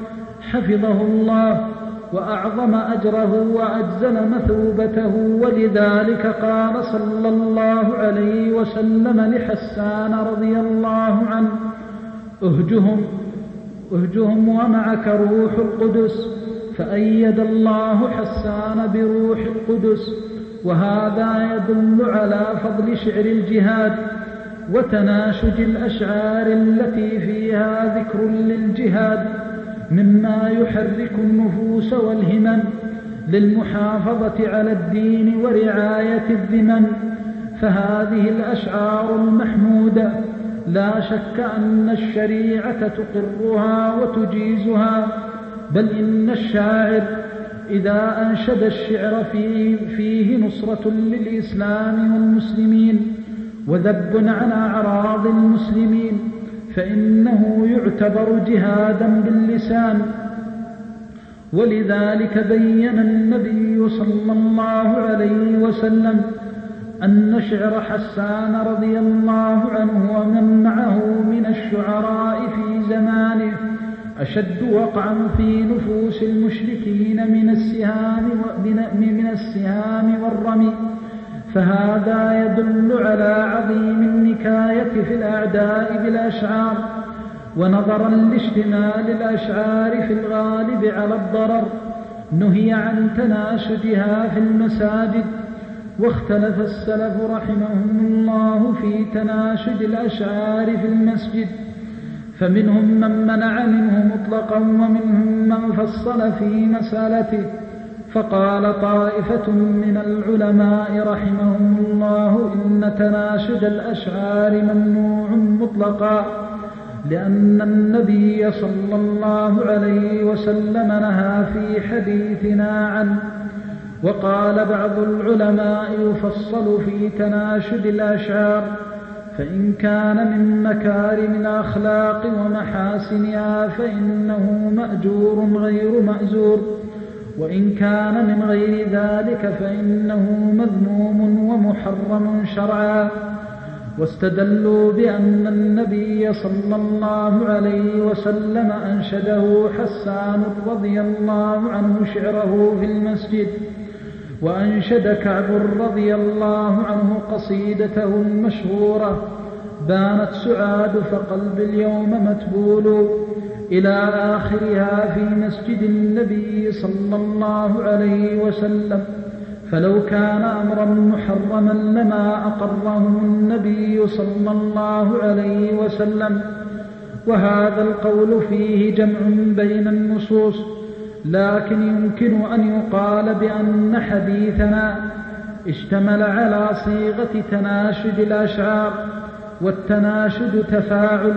حفظه الله وأعظم أجره وأجزل مثوبته. ولذلك قال صلى الله عليه وسلم لحسان رضي الله عنه: اهجهم اهجهم ومعك روح القدس. فأيد الله حسان بروح القدس. وهذا يدل على فضل شعر الجهاد وتناشج الأشعار التي فيها ذكر للجهاد، مما يحرك النفوس والهمم للمحافظة على الدين ورعاية الذمم. فهذه الأشعار المحمودة لا شك أن الشريعة تقرها وتجيزها، بل إن الشاعر إذا أنشد الشعر فيه, فيه نصرة للإسلام والمسلمين وذب عن أعراض المسلمين فإنه يعتبر جهادا باللسان. ولذلك بين النبي صلى الله عليه وسلم أن شعر حسان رضي الله عنه ومن معه من الشعراء في زمانه أشد وقعا في نفوس المشركين من السهام من السهام والرمي، فهذا يدل على عظيم النكاية في الأعداء بالأشعار. ونظرا لاشتمال الأشعار في الغالب على الضرر نهي عن تناشدها في المساجد. واختلف السلف رحمهم الله في تناشد الأشعار في المسجد، فمنهم من منع منه مطلقا ومنهم من فصل في مسألته. فقال طائفة من العلماء رحمهم الله إن تناشد الأشعار ممنوع مطلقا، لأن النبي صلى الله عليه وسلم نهى في حديثنا عنه. وقال بعض العلماء يفصل في تناشد الأشعار، فإن كان من مكارم الأخلاق ومحاسنها فإنه مأجور غير مأزور، وإن كان من غير ذلك فإنه مذموم ومحرم شرعا. واستدلوا بأن النبي صلى الله عليه وسلم أنشده حسان رضي الله عنه شعره في المسجد، وأنشد كعب رضي الله عنه قصيدته المشهورة بانت سعاد فقلب اليوم متبول إلى آخرها في مسجد النبي صلى الله عليه وسلم. فلو كان أمرا محرما لما أقره النبي صلى الله عليه وسلم. وهذا القول فيه جمع بين النصوص، لكن يمكن أن يقال بأن حديثنا اشتمل على صيغة تناشد الأشعار، والتناشد تفاعل،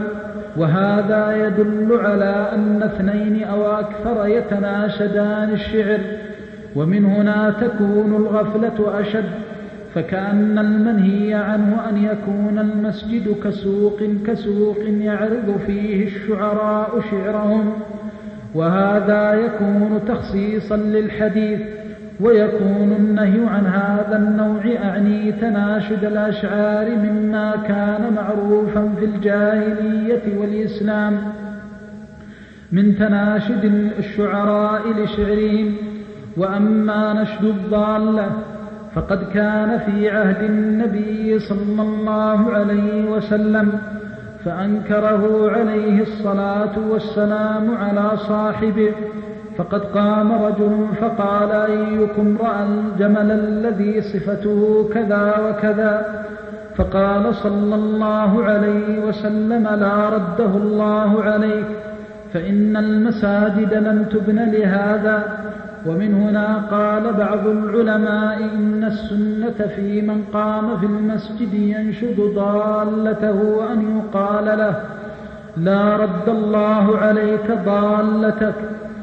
وهذا يدل على أن اثنين أو أكثر يتناشدان الشعر، ومن هنا تكون الغفلة أشد. فكأن المنهي عنه أن يكون المسجد كسوق كسوق يعرض فيه الشعراء شعرهم، وهذا يكون تخصيصا للحديث. ويكون النهي عن هذا النوع أعني تناشد الأشعار مما كان معروفا في الجاهلية والإسلام من تناشد الشعراء لشعرهم. وأما نشد الضالة فقد كان في عهد النبي صلى الله عليه وسلم، فأنكره عليه الصلاة والسلام على صاحبه. فقد قام رجل فقال أيكم رأى الجمل الذي صفته كذا وكذا؟ فقال صلى الله عليه وسلم لا رده الله عليك، فإن المساجد لم تبن لهذا. ومن هنا قال بعض العلماء إن السنة في من قام في المسجد ينشد ضالته أن يقال له لا رد الله عليك ضالتك،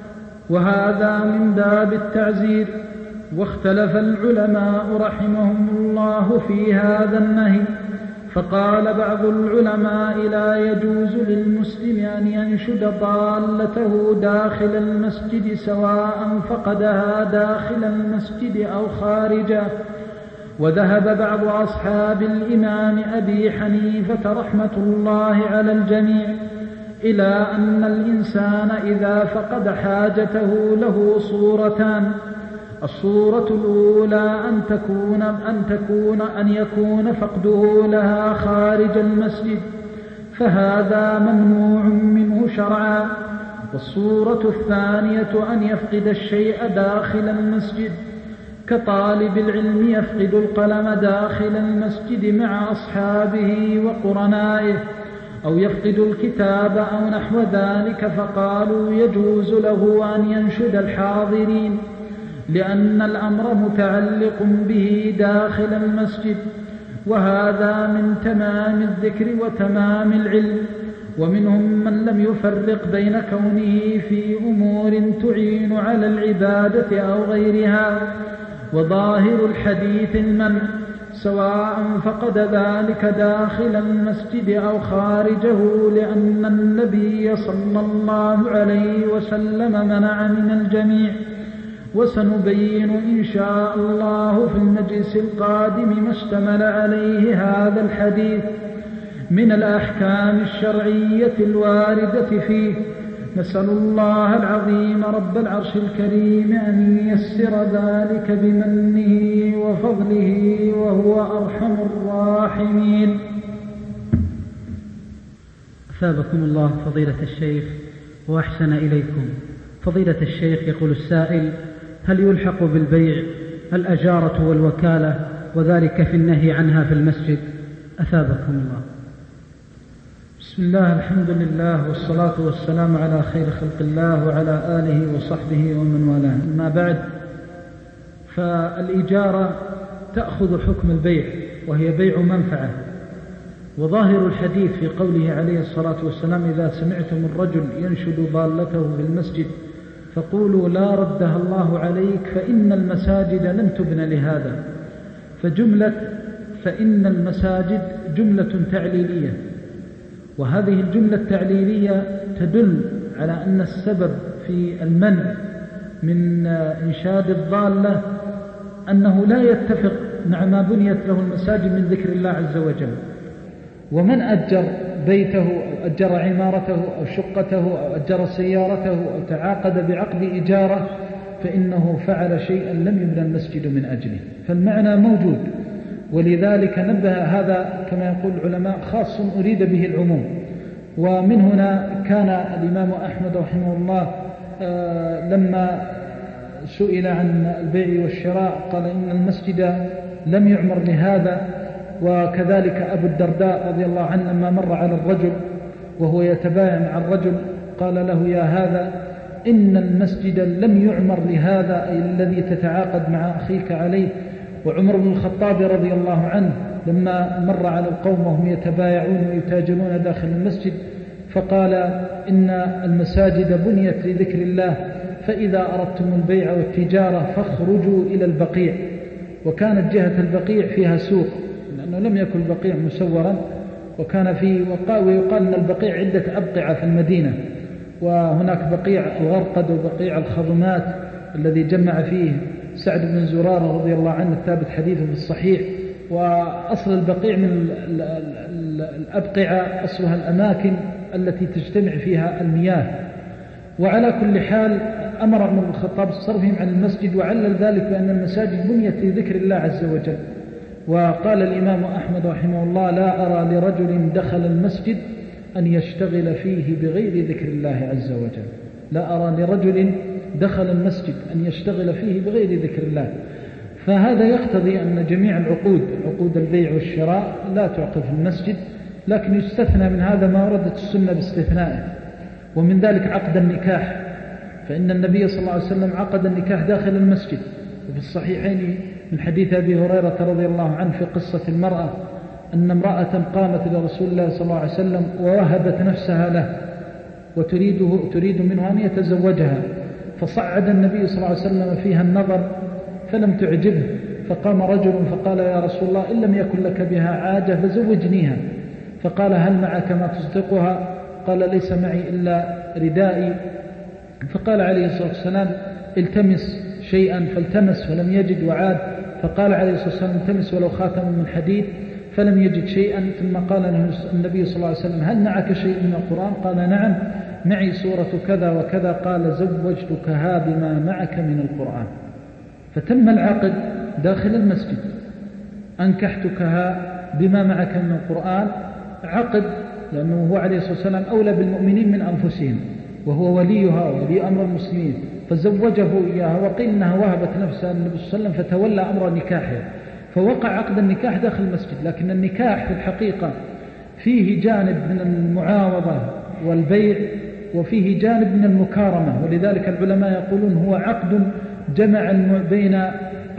وهذا من باب التعزير. واختلف العلماء رحمهم الله في هذا النهي، فقال بعض العلماء لا يجوز للمسلم أن ينشد ضالته داخل المسجد سواء فقدها داخل المسجد أو خارجه. وذهب بعض أصحاب الإمام أبي حنيفة رحمة الله على الجميع إلى أن الإنسان إذا فقد حاجته له صورتان: الصورة الأولى أن تكون أن تكون أن يكون فقده لها خارج المسجد، فهذا ممنوع منه شرعا. والصورة الثانية أن يفقد الشيء داخل المسجد، كطالب العلم يفقد القلم داخل المسجد مع أصحابه وقرنائه، أو يفقد الكتاب أو نحو ذلك، فقالوا يجوز له أن ينشد الحاضرين لأن الأمر متعلق به داخل المسجد، وهذا من تمام الذكر وتمام العلم. ومنهم من لم يفرق بين كونه في أمور تعين على العبادة أو غيرها. وظاهر الحديث المنع، سواء فقد ذلك داخل المسجد أو خارجه، لأن النبي صلى الله عليه وسلم منع من الجميع. وسنبين إن شاء الله في المجلس القادم ما اشتمل عليه هذا الحديث من الأحكام الشرعية الواردة فيه. نسأل الله العظيم رب العرش الكريم أن ييسر ذلك بمنه وفضله، وهو أرحم الراحمين. أثابكم الله فضيلة الشيخ وأحسن إليكم. فضيلة الشيخ، يقول السائل: هل يلحق بالبيع الأجارة والوكالة، وذلك في النهي عنها في المسجد؟ أثابكم الله. بسم الله، الحمد لله، والصلاة والسلام على خير خلق الله وعلى آله وصحبه ومن والاه. أما بعد، فالإجارة تأخذ حكم البيع، وهي بيع منفعة. وظاهر الحديث في قوله عليه الصلاة والسلام: إذا سمعتم الرجل ينشد ضالته في المسجد فقولوا لا ردها الله عليك فإن المساجد لم تبن لهذا. فجملة فإن المساجد جملة تعليلية، وهذه الجملة التعليلية تدل على أن السبب في المنع من إنشاد الضالة أنه لا يتفق مع ما بنيت له المساجد من ذكر الله عز وجل. ومن أجر بيته أو أجر عمارته أو شقته أو أجر سيارته أو تعاقد بعقد إجارة فإنه فعل شيئا لم يبنى المسجد من أجله، فالمعنى موجود. ولذلك نبه هذا كما يقول العلماء خاص أريد به العموم. ومن هنا كان الإمام أحمد رحمه الله لما سئل عن البيع والشراء قال إن المسجد لم يعمر لهذا. وكذلك أبو الدرداء رضي الله عنه لما مر على الرجل وهو يتبايع مع الرجل قال له: يا هذا إن المسجد لم يعمر لهذا، أي الذي تتعاقد مع أخيك عليه. وعمر بن الخطاب رضي الله عنه لما مر على القوم وهم يتبايعون ويتاجرون داخل المسجد فقال: إن المساجد بنيت لذكر الله، فإذا أردتم البيع والتجارة فاخرجوا إلى البقيع. وكانت جهة البقيع فيها سوق، لأنه لم يكن البقيع مسورا، وكان فيه ويقال أن البقيع عدة أبقعة في المدينة، وهناك بقيع الغرقد وبقيع الخضمات الذي جمع فيه سعد بن زرارة رضي الله عنه الثابت حديثه في الصحيح. وأصل البقيع من الأبقعة أصلها الأماكن التي تجتمع فيها المياه. وعلى كل حال أمر عمر بن الخطاب بصرفهم عن المسجد، وعلل ذلك بأن المساجد بنيت لذكر الله عز وجل. وقال الإمام أحمد رحمه الله: لا أرى لرجل دخل المسجد أن يشتغل فيه بغير ذكر الله عز وجل. لا أرى لرجل دخل المسجد أن يشتغل فيه بغير ذكر الله. فهذا يقتضي أن جميع العقود، عقود البيع والشراء، لا تعقد في المسجد، لكن يستثنى من هذا ما وردت السنة باستثنائه. ومن ذلك عقد النكاح، فإن النبي صلى الله عليه وسلم عقد النكاح داخل المسجد. وفي الصحيحين من حديث أبي هريرة رضي الله عنه في قصة المرأة أن امرأة قامت لرسول الله صلى الله عليه وسلم ووهبت نفسها له وتريده تريد منه أن يتزوجها، فصعد النبي صلى الله عليه وسلم فيها النظر فلم تعجبه، فقام رجل فقال: يا رسول الله إن لم يكن لك بها عاجة فزوجنيها. فقال: هل معك ما تصدقها؟ قال: ليس معي إلا ردائي. فقال عليه الصلاة والسلام: التمس شيئا، فالتمس فلم يجد وعاد. فقال عليه الصلاة والسلام: التمس ولو خاتم من حديد، فلم يجد شيئا. ثم قال النبي صلى الله عليه وسلم: هل معك شيء من القرآن؟ قال: نعم معي سورة كذا وكذا. قال: زوجتكها بما معك من القرآن. فتم العقد داخل المسجد، أنكحتكها بما معك من القرآن. عقد، لأنه هو عليه الصلاة والسلام أولى بالمؤمنين من أنفسهم، وهو وليها وولي أمر المسلمين، فزوجه إياها. وقيل إنها وهبت نفسها النبي صلى الله عليه وسلم فتولى أمر نكاحها، فوقع عقد النكاح داخل المسجد. لكن النكاح في الحقيقة فيه جانب من المعاوضة والبيع، وفيه جانب من المكارمة. ولذلك العلماء يقولون هو عقد جمع بين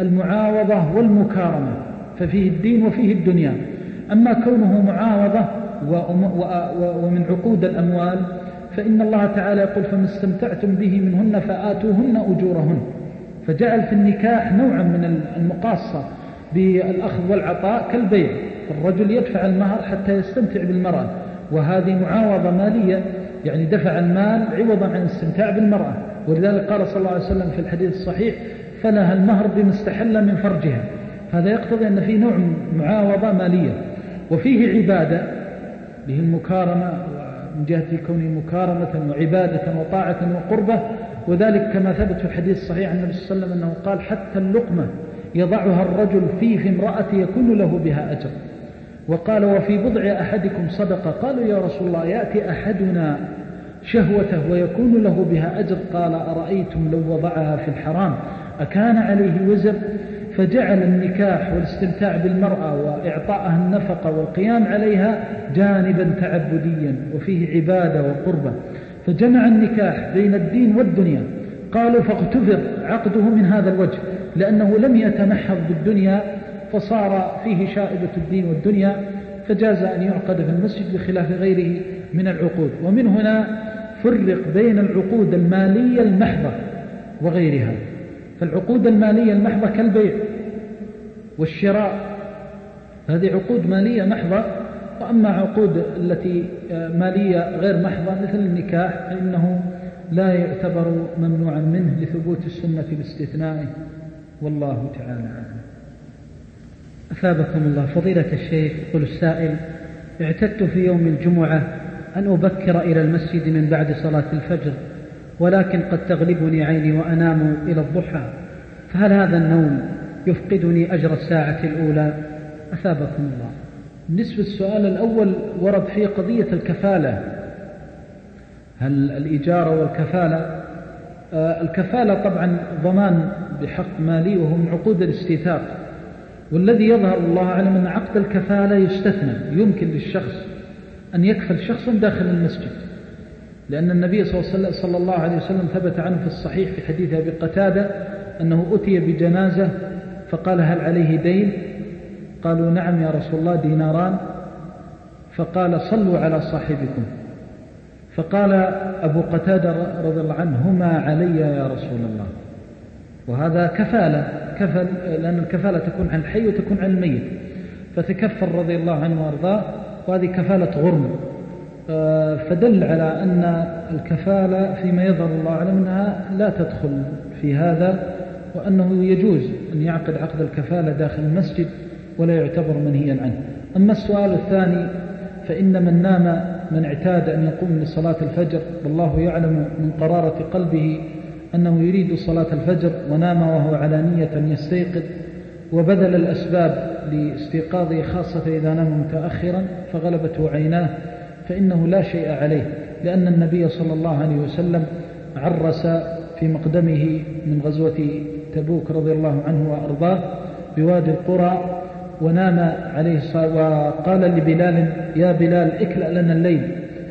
المعاوضة والمكارمة، ففيه الدين وفيه الدنيا. أما كونه معاوضة ومن عقود الأموال، فإن الله تعالى يقول فما استمتعتم به منهن فآتوهن أجورهن، فجعل في النكاح نوعا من المقاصة بالأخذ والعطاء كالبيع، الرجل يدفع المهر حتى يستمتع بالمرأة، وهذه معاوضة مالية، يعني دفع المال عوضا عن الاستمتاع بالمرأة. ولذلك قال صلى الله عليه وسلم في الحديث الصحيح فلها المهر بما استحل من فرجها. هذا يقتضي أن فيه نوع معاوضة مالية، وفيه عبادة به المكارمة، من جهة كونه مكارمة وعبادة وطاعة وقربة، وذلك كما ثبت في الحديث الصحيح عن النبي صلى الله عليه وسلم أنه قال حتى اللقمة يضعها الرجل فيه في امرأة يكون له بها أجر. وقال وفي بضع أحدكم صدقة، قالوا يا رسول الله يأتي أحدنا شهوته ويكون له بها أجر، قال أرأيتم لو وضعها في الحرام أكان عليه وزر؟ فجعل النكاح والاستمتاع بالمرأة وإعطائها النفقة والقيام عليها جانبا تعبديا وفيه عبادة وقربة، فجمع النكاح بين الدين والدنيا. قالوا فاغتفر عقده من هذا الوجه، لأنه لم يتمحض بالدنيا فصار فيه شائبة الدين والدنيا، فجاز أن يعقد في المسجد بخلاف غيره من العقود. ومن هنا فرق بين العقود المالية المحضة وغيرها، فالعقود المالية المحضة كالبيع والشراء، هذه عقود مالية محضة. وأما عقود التي مالية غير محضة مثل النكاح فإنه لا يعتبر ممنوعا منه لثبوت السنة باستثنائه، والله تعالى أعلم. أثابكم الله. فضيلة الشيخ، يقول السائل: اعتدت في يوم الجمعة أن أبكر إلى المسجد من بعد صلاة الفجر، ولكن قد تغلبني عيني وأنام إلى الضحى، فهل هذا النوم يفقدني أجر الساعة الأولى؟ أثابكم الله. بالنسبة للسؤال الأول ورد فيه قضية الكفالة، هل الإجارة والكفالة؟ آه الكفالة طبعا ضمان بحق مالي وهو من عقود الاستيثاق، والذي يظهر الله أعلم أن عقد الكفالة يستثنى، يمكن للشخص أن يكفل شخصا داخل المسجد، لأن النبي صلى الله عليه وسلم ثبت عنه في الصحيح في حديث أبي قتادة أنه أتي بجنازة فقال هل عليه دين؟ قالوا نعم يا رسول الله ديناران، فقال صلوا على صاحبكم، فقال أبو قتادة رضي الله عنه هما علي يا رسول الله. وهذا كفالة، كفل، لأن الكفالة تكون عن الحي وتكون عن الميت، فتكفل رضي الله عنه وارضاه، وهذه كفالة غرم. فدل على أن الكفالة فيما يظهر الله أعلم أنها لا تدخل في هذا، وأنه يجوز أن يعقد عقد الكفالة داخل المسجد ولا يعتبر منهيا عنه. أما السؤال الثاني فإن من نام من اعتاد أن يقوم لصلاة الفجر والله يعلم من قرارة قلبه أنه يريد صلاة الفجر ونام وهو على نية أن يستيقظ وبذل الأسباب لاستيقاظه خاصة إذا نام متأخرا فغلبته عيناه، فإنه لا شيء عليه، لأن النبي صلى الله عليه وسلم عرس في مقدمه من غزوة تبوك رضي الله عنه وأرضاه بوادي القرى ونام عليه الصلاة، وقال لبلال يا بلال اكلأ لنا الليل،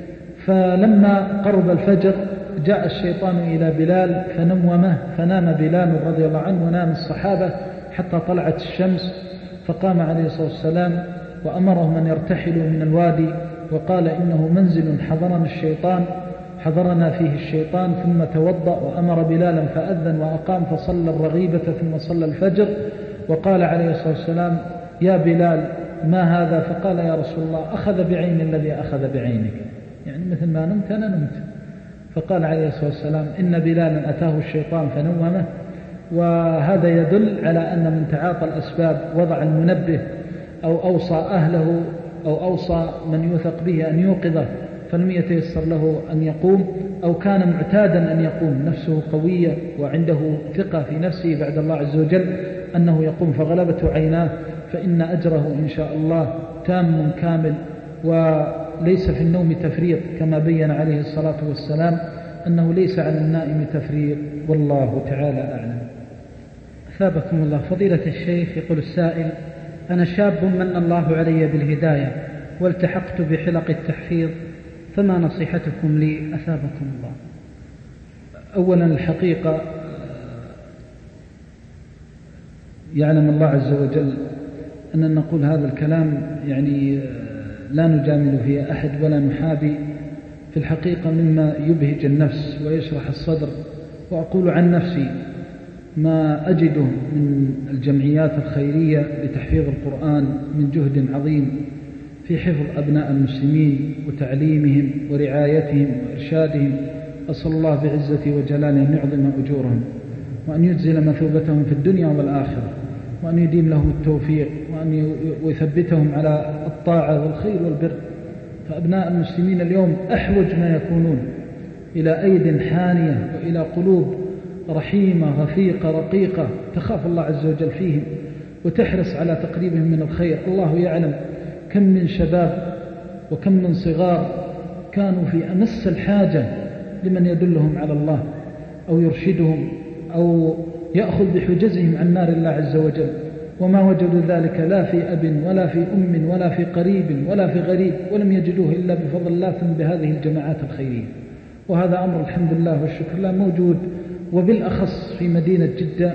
فلما قرب الفجر جاء الشيطان إلى بلال فنومه، فنام بلال رضي الله عنه ونام الصحابة حتى طلعت الشمس، فقام عليه الصلاة والسلام وأمرهم أن يرتحلوا من الوادي، وقال إنه منزل حضرنا الشيطان حضرنا فيه الشيطان، ثم توضأ وأمر بلالا فأذن وأقام فصلى الرغيبة ثم صلى الفجر، وقال عليه الصلاة والسلام يا بلال ما هذا؟ فقال يا رسول الله أخذ بعين الذي أخذ بعينك، يعني مثل ما نمت أنا نمت. فقال عليه الصلاة والسلام إن بلالا أتاه الشيطان فنومه. وهذا يدل على أن من تعاطى الأسباب وضع المنبه أو أوصى أهله أو أوصى من يوثق به أن يوقظه فلم يتيسر له أن يقوم، أو كان معتادا أن يقوم نفسه قوية وعنده ثقة في نفسه بعد الله عز وجل أنه يقوم فغلبته عيناه، فإن أجره إن شاء الله تام كامل، وليس في النوم تفريط كما بين عليه الصلاة والسلام أنه ليس على النائم تفريط، والله تعالى أعلم. أثابكم الله. فضيلة الشيخ، يقول السائل: أنا شاب من الله علي بالهداية والتحقت بحلق التحفيظ، فما نصيحتكم لي؟ أثابكم الله. أولا الحقيقة يعلم الله عز وجل أن نقول هذا الكلام يعني لا نجامل فيها أحد ولا نحابي، في الحقيقة مما يبهج النفس ويشرح الصدر. وأقول عن نفسي ما أجده من الجمعيات الخيرية لتحفيظ القرآن من جهد عظيم في حفظ أبناء المسلمين وتعليمهم ورعايتهم وإرشادهم. أسأل الله بعزته وجلاله أن يعظم أجورهم وأن يجزل مثوبتهم في الدنيا والآخرة، وأن يديم لهم التوفيق، وأن يثبتهم على الطاعة والخير والبر. فأبناء المسلمين اليوم أحوج ما يكونون إلى أيد حانية وإلى قلوب رحيمة رفيقة رقيقة تخاف الله عز وجل فيهم وتحرص على تقريبهم من الخير. الله يعلم كم من شباب وكم من صغار كانوا في أمس الحاجة لمن يدلهم على الله أو يرشدهم أو يأخذ بحجزهم عن نار الله عز وجل، وما وجدوا ذلك لا في أب ولا في أم ولا في قريب ولا في غريب، ولم يجدوه إلا بفضل الله ثم بهذه الجماعات الخيرية. وهذا أمر الحمد لله والشكر لله موجود، وبالأخص في مدينة جدة،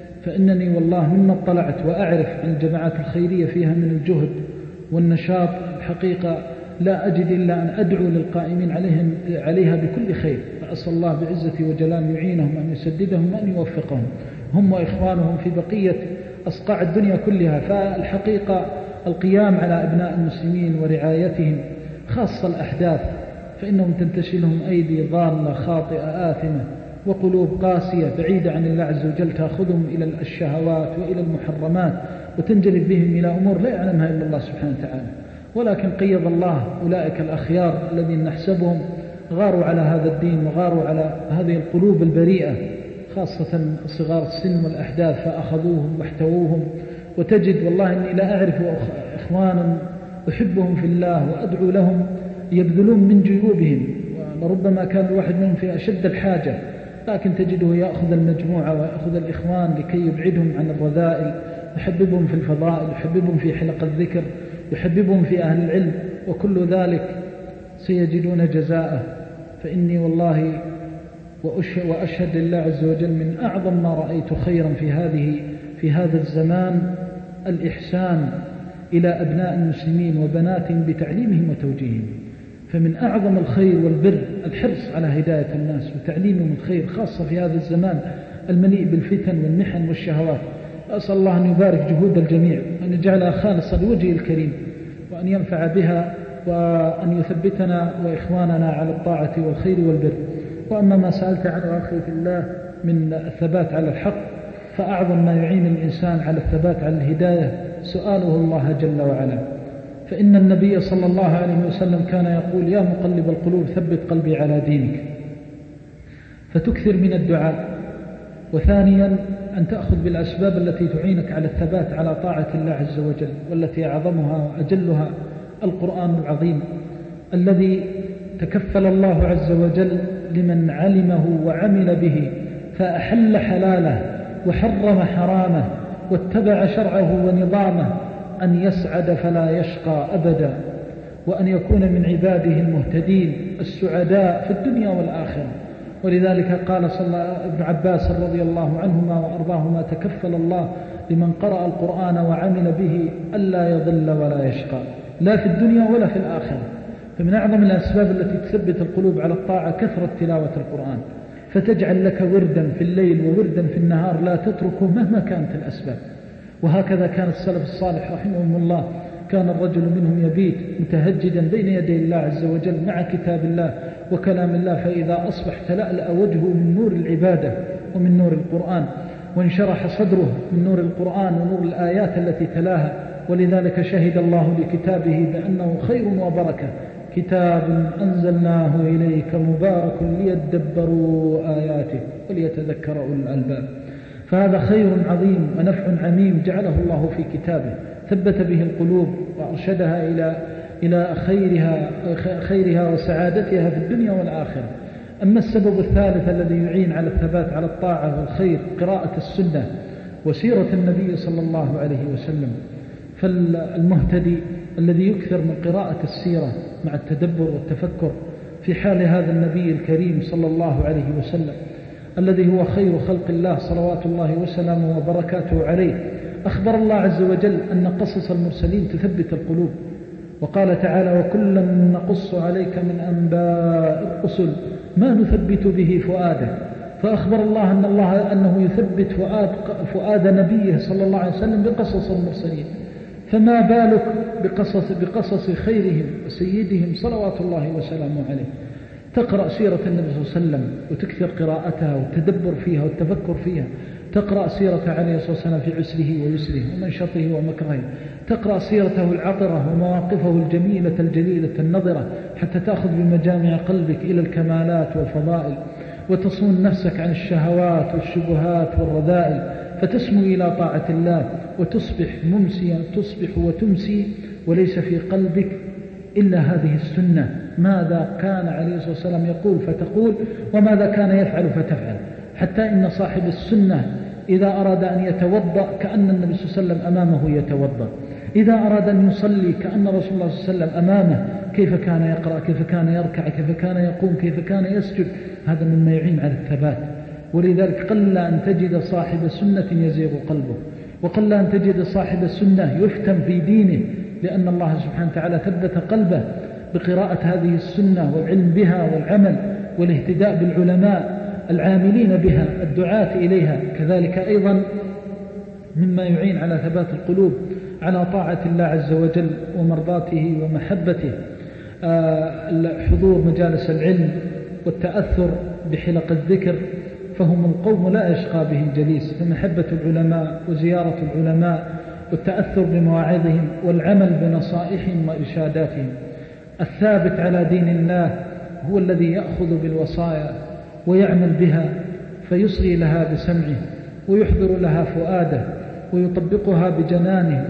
فإنني والله مما اطلعت وأعرف عن الجماعات الخيرية فيها من الجهد والنشاط الحقيقة لا أجد إلا أن أدعو للقائمين عليهم عليها بكل خير. فأسأل الله بعزتي وجلاله يعينهم وأن يسددهم وأن يوفقهم هم وإخوانهم في بقية أصقاع الدنيا كلها. فالحقيقة القيام على أبناء المسلمين ورعايتهم خاصة الأحداث، فإنهم تنتشلهم أيدي ضالة خاطئة آثمة وقلوب قاسية بعيدة عن الله عز وجل، تأخذهم إلى الشهوات وإلى المحرمات وتنجلب بهم إلى أمور لا يعلمها إلا الله سبحانه وتعالى. ولكن قيض الله أولئك الأخيار الذين نحسبهم غاروا على هذا الدين وغاروا على هذه القلوب البريئة، خاصة صغار السن والأحداث، فأخذوهم واحتووهم. وتجد والله أني لا أعرف إخوانا أحبهم في الله وأدعو لهم يبذلون من جيوبهم، وربما كان الواحد منهم في أشد الحاجة، لكن تجده يأخذ المجموعة ويأخذ الإخوان لكي يبعدهم عن الرذائل، يحببهم في الفضائل، يحببهم في حلق الذكر، يحببهم في أهل العلم، وكل ذلك سيجدون جزاءه. فإني والله وأشهد لله عز وجل من أعظم ما رأيت خيرا في هذه في هذا الزمان الإحسان إلى أبناء المسلمين وبناتهم بتعليمهم وتوجيههم. فمن أعظم الخير والبر الحرص على هداية الناس وتعليمهم الخير، خاصة في هذا الزمان المليء بالفتن والمحن والشهوات. أسأل الله أن يبارك جهود الجميع وأن يجعلها خالصة لوجهه الكريم، وأن ينفع بها، وأن يثبتنا وإخواننا على الطاعة والخير والبر. وأما ما سألت عنه أخي في الله من الثبات على الحق، فأعظم ما يعين الإنسان على الثبات على الهداية سؤاله الله جل وعلا. فإن النبي صلى الله عليه وسلم كان يقول: يا مقلب القلوب ثبت قلبي على دينك، فتكثر من الدعاء. وثانيا أن تأخذ بالأسباب التي تعينك على الثبات على طاعة الله عز وجل، والتي أعظمها وأجلها القرآن العظيم الذي تكفل الله عز وجل لمن علمه وعمل به فأحل حلاله وحرم حرامه واتبع شرعه ونظامه أن يسعد فلا يشقى أبدا، وأن يكون من عباده المهتدين السعداء في الدنيا والآخرة. ولذلك قال صلى ابن عباس رضي الله عنهما وأرضاهما: تكفل الله لمن قرأ القرآن وعمل به ألا يضل ولا يشقى، لا في الدنيا ولا في الآخرة. فمن أعظم الأسباب التي تثبت القلوب على الطاعة كثرة تلاوة القرآن، فتجعل لك وردا في الليل ووردا في النهار لا تتركه مهما كانت الأسباب. وهكذا كان السلف الصالح رحمهم الله، كان الرجل منهم يبيت متهجدا بين يدي الله عز وجل مع كتاب الله وكلام الله، فإذا أصبح تلألأ وجهه من نور العبادة ومن نور القرآن، وانشرح صدره من نور القرآن ونور الآيات التي تلاها. ولذلك شهد الله لكتابه بأنه خير وبركة: كتاب أنزلناه إليك مبارك ليدبروا آياته وليتذكر أولو الألباب. فهذا خير عظيم ونفع عميم جعله الله في كتابه، ثبت به القلوب وأرشدها إلى إلى خيرها خيرها وسعادتها في الدنيا والآخرة. أما السبب الثالث الذي يعين على الثبات على الطاعة والخير قراءة السنة وسيرة النبي صلى الله عليه وسلم. فالمهتدي الذي يكثر من قراءة السيرة مع التدبر والتفكر في حال هذا النبي الكريم صلى الله عليه وسلم الذي هو خير خلق الله صلوات الله وسلامه وبركاته عليه. أخبر الله عز وجل أن قصص المرسلين تثبت القلوب، وقال تعالى وكلا نقص عليك من أنباء الرسل ما نثبت به فؤادك، فأخبر الله أن الله أنه يثبت فؤاد, فؤاد نبيه صلى الله عليه وسلم بقصص المرسلين، فما بالك بقصص, بقصص خيرهم وسيدهم صلوات الله وسلامه عليه. تقرأ سيرة النبي صلى الله عليه وسلم وتكثر قراءتها والتدبر فيها والتفكر فيها، تقرأ سيرة عليه الصلاة والسلام في عسره ويسره ومنشطه ومكره، تقرأ سيرته العطرة ومواقفه الجميلة الجليلة النظرة حتى تأخذ بمجامع قلبك إلى الكمالات والفضائل، وتصون نفسك عن الشهوات والشبهات والرذائل، فتسمو إلى طاعة الله وتصبح ممسيا، تصبح وتمسي وليس في قلبك إلا هذه السنة. ماذا كان عليه الصلاة والسلام يقول فتقول، وماذا كان يفعل فتفعل، حتى إن صاحب السنة إذا أراد أن يتوضأ كأن النبي صلى الله عليه وسلم أمامه يتوضأ، إذا أراد أن يصلي كأن رسول الله صلى الله عليه وسلم أمامه، كيف كان يقرأ، كيف كان يركع، كيف كان يقوم، كيف كان يسجد. هذا مما يعين على الثبات. ولذلك قل أن تجد صاحب سنة يزيغ قلبه، وقل أن تجد صاحب السنة يفتن في دينه، لأن الله سبحانه وتعالى ثبت قلبه بقراءة هذه السنة والعلم بها والعمل والاهتداء بالعلماء العاملين بها الدعاة إليها. كذلك أيضا مما يعين على ثبات القلوب على طاعة الله عز وجل ومرضاته ومحبته حضور مجالس العلم والتأثر بحلق الذكر، فهم القوم لا يشقى به جليس، فمحبة العلماء وزيارة العلماء والتأثر بمواعظهم والعمل بنصائحهم وإرشاداتهم. الثابت على دين الله هو الذي يأخذ بالوصايا ويعمل بها، فيصغي لها بسمعه ويحضر لها فؤاده ويطبقها بجنانه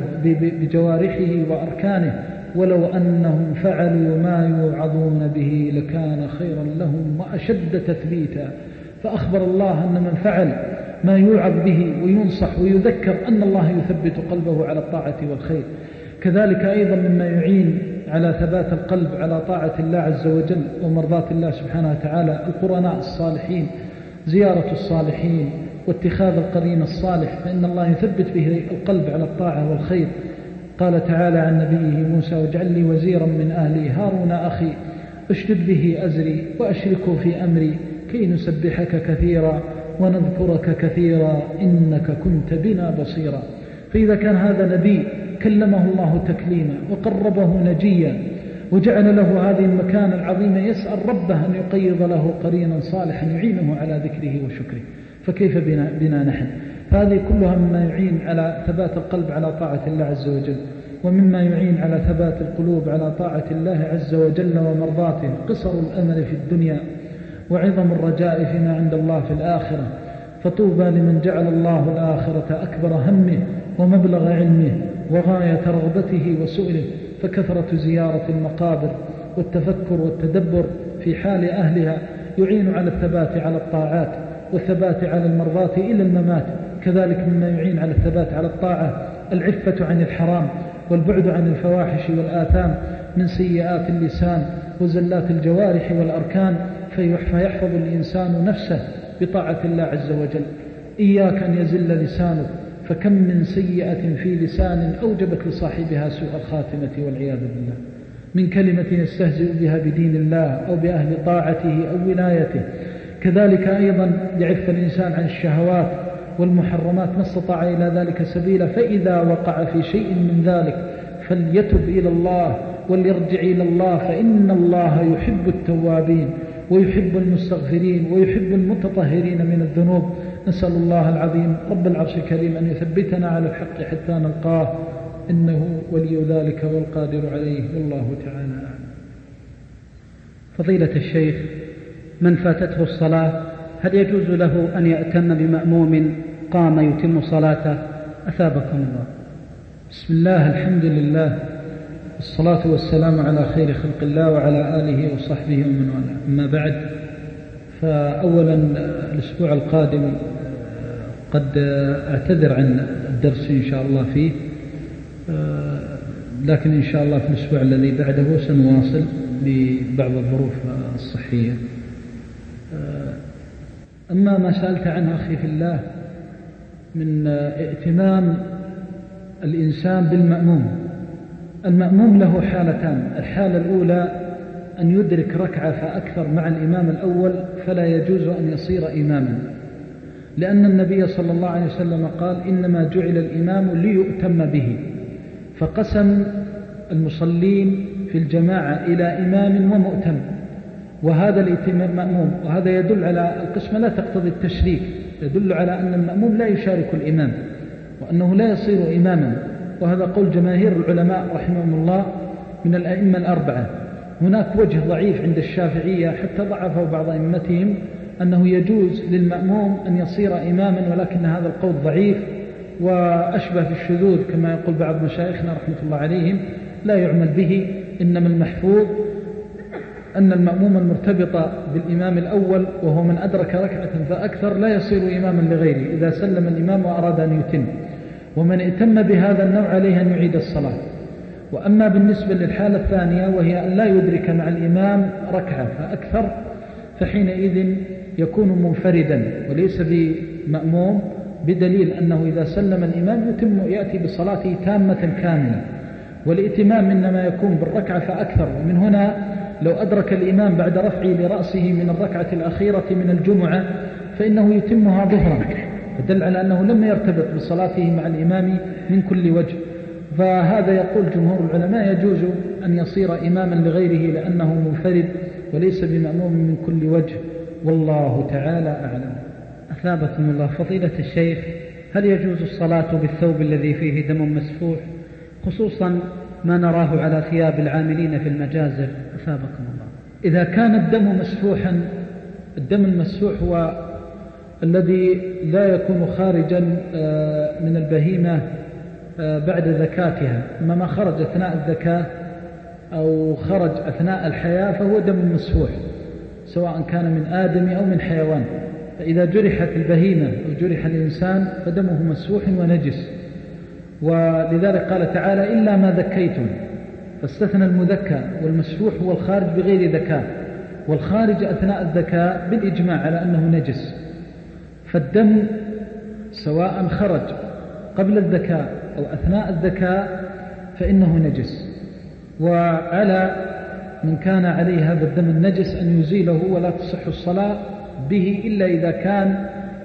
بجوارحه وأركانه، ولو أنهم فعلوا ما يوعظون به لكان خيرا لهم وأشد تثبيتا. فأخبر الله أن من فعل ما يوعظ به وينصح ويذكر أن الله يثبت قلبه على الطاعة والخير. كذلك أيضا مما يعين على ثبات القلب على طاعة الله عز وجل ومرضاة الله سبحانه وتعالى القرناء الصالحين، زيارة الصالحين واتخاذ القرين الصالح، فإن الله يثبت به القلب على الطاعة والخير. قال تعالى عن نبيه موسى واجعل لي وزيرا من أهلي هارون أخي اشدد به أزري وأشركه في أمري كي نسبحك كثيرا ونذكرك كثيرا إنك كنت بنا بصيرا. فإذا كان هذا نبي كلمه الله تكليما وقربه نجيا وجعل له هذه المكانة العظيمة، يسأل ربه أن يقيض له قرينا صالحا يعينه على ذكره وشكره، فكيف بنا, بنا نحن؟ فهذه كلها مما يعين على ثبات القلب على طاعة الله عز وجل. ومما يعين على ثبات القلوب على طاعة الله عز وجل ومرضاته قصر الأمل في الدنيا وعظم الرجاء فيما عند الله في الآخرة. فطوبى لمن جعل الله الآخرة أكبر همه ومبلغ علمه وغاية رغبته وسؤله، فكثرة زيارة المقابر والتفكر والتدبر في حال أهلها يعين على الثبات على الطاعات والثبات على المرضات إلى الممات. كذلك مما يعين على الثبات على الطاعة العفة عن الحرام والبعد عن الفواحش والآثام من سيئات اللسان وزلات الجوارح والأركان، فيحفظ الإنسان نفسه بطاعة الله عز وجل. إياك أن يزل لسانك، فكم من سيئة في لسان أوجبت لصاحبها سوء الخاتمة والعياذ بالله، من كلمة يستهزئ بها بدين الله أو بأهل طاعته أو ولايته. كذلك أيضا يعف الإنسان عن الشهوات والمحرمات ما استطاع إلى ذلك سبيلا، فإذا وقع في شيء من ذلك فليتب إلى الله وليرجع إلى الله، فإن الله يحب التوابين ويحب المستغفرين ويحب المتطهرين من الذنوب. نسأل الله العظيم رب العرش الكريم أن يثبتنا على الحق حتى نلقاه، إنه ولي ذلك والقادر عليه، والله تعالى أعلم. فضيلة الشيخ، من فاتته الصلاة هل يجوز له أن يأتم بمأموم قام يتم صلاته؟ أثابكم الله. بسم الله، الحمد لله، الصلاة والسلام على خير خلق الله وعلى آله وصحبه ومن والاه. أما بعد، فأولا الأسبوع القادم قد أعتذر عن الدرس إن شاء الله فيه، لكن إن شاء الله في الأسبوع الذي بعده سنواصل ببعض الظروف الصحية. أما ما سألت عنه أخي في الله من ائتمام الإنسان بالمأموم، المأموم له حالتان. الحالة الأولى أن يدرك ركعة فأكثر مع الإمام الأول فلا يجوز أن يصير إماما، لأن النبي صلى الله عليه وسلم قال إنما جعل الإمام ليؤتم به، فقسم المصلين في الجماعة إلى إمام ومؤتم، وهذا الائتمام مأموم، وهذا يدل على القسمة لا تقتضي التشريك، يدل على أن المأموم لا يشارك الإمام وأنه لا يصير إماما، وهذا قول جماهير العلماء رحمهم الله من الأئمة الأربعة. هناك وجه ضعيف عند الشافعية حتى ضعفه بعض أئمتهم أنه يجوز للمأموم أن يصير إماما، ولكن هذا القول ضعيف وأشبه بالشذوذ كما يقول بعض مشايخنا رحمة الله عليهم، لا يعمل به. إنما المحفوظ أن المأموم المرتبط بالإمام الأول وهو من أدرك ركعة فأكثر لا يصير إماما لغيره إذا سلم الإمام وأراد أن يتم، ومن ائتم بهذا النوع عليه أن يعيد الصلاة. وأما بالنسبة للحالة الثانية وهي أن لا يدرك مع الإمام ركعة فأكثر، فحينئذ يكون منفردا وليس بمأموم، بدليل أنه إذا سلم الإمام يتم يأتي بصلاته تامة كاملة، والائتمام إنما يكون بالركعة فأكثر. ومن هنا لو أدرك الإمام بعد رفعه لرأسه من الركعة الأخيرة من الجمعة فإنه يتمها ظهرا، فدل على أنه لم يرتبط بصلاته مع الإمام من كل وجه. فهذا يقول جمهور العلماء يجوز أن يصير إماما لغيره لأنه منفرد وليس بمأموم من كل وجه، والله تعالى أعلم. أثابكم الله. فضيلة الشيخ، هل يجوز الصلاة بالثوب الذي فيه دم مسفوح، خصوصا ما نراه على ثياب العاملين في المجازر؟ أثابكم الله. إذا كان الدم مسفوحا، الدم المسفوح هو الذي لا يكون خارجا من البهيمة بعد ذكاتها، أما ما خرج أثناء الذكاة أو خرج أثناء الحياة فهو دم مسفوح، سواء كان من آدم أو من حيوان. فإذا جرحت البهيمة أو جرح الإنسان فدمه مسفوح ونجس، ولذلك قال تعالى إلا ما ذكيتم، فاستثنى المذكى، والمسفوح هو الخارج بغير ذكاة، والخارج أثناء الذكاء بالإجماع على أنه نجس. فالدم سواء خرج قبل الذكاء أو أثناء الذكاء فإنه نجس، وعلى من كان عليه هذا الدم النجس أن يزيله، ولا تصح الصلاة به إلا إذا كان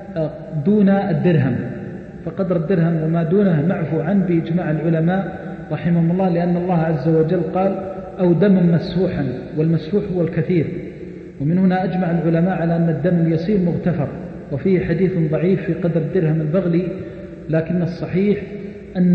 دون الدرهم، فقدر الدرهم وما دونه معفو عنه بإجماع العلماء رحمهم الله، لأن الله عز وجل قال أو دم مسفوحا، والمسفوح هو الكثير. ومن هنا أجمع العلماء على أن الدم اليسير مغتفر، وفيه حديث ضعيف في قدر الدرهم البغلي، لكن الصحيح أن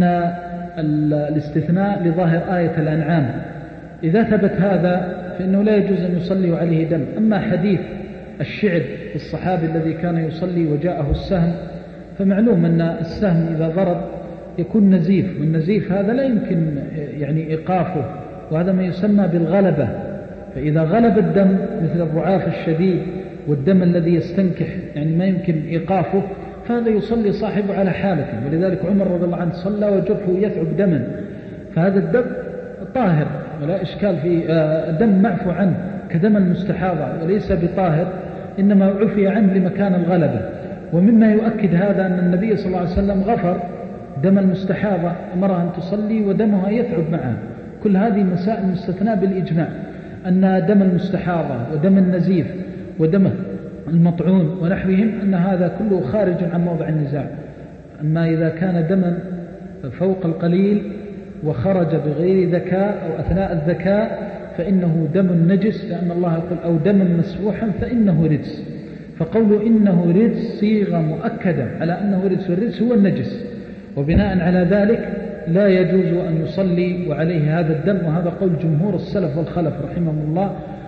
الاستثناء لظاهر آية الأنعام. إذا ثبت هذا فإنه لا يجوز أن يصلي عليه دم. أما حديث الشعر الصحابي الذي كان يصلي وجاءه السهم، فمعلوم أن السهم إذا ضرب يكون نزيف، والنزيف هذا لا يمكن يعني إيقافه، وهذا ما يسمى بالغلبة. فإذا غلب الدم مثل الرعاف الشديد والدم الذي يستنكح يعني ما يمكن إيقافه، فهذا يصلي صاحبه على حالته. ولذلك عمر رضي الله عنه صلى وجرحه يثعب دما، فهذا الدم طاهر ولا إشكال فيه، الدم معفو عنه كدم المستحاضة وليس بطاهر، إنما عفي عنه لمكان الغلبة. ومما يؤكد هذا أن النبي صلى الله عليه وسلم غفر دم المستحاضة، أمرها أن تصلي ودمها يثعب معها. كل هذه مسائل مستثناة بالإجماع، أن دم المستحاضة ودم النزيف ودم المطعون ونحوهم أن هذا كله خارج عن موضع النزاع. أما إذا كان دما فوق القليل وخرج بغير ذكاء أو أثناء الذكاء فإنه دم نجس، لأن الله يقول أو دما مسفوحا فإنه رجس. فقوله إنه رجس صيغة مؤكدة على أنه رجس، والرجس هو النجس، وبناء على ذلك لا يجوز أن يصلي وعليه هذا الدم. وهذا قول جمهور السلف والخلف رحمهم الله،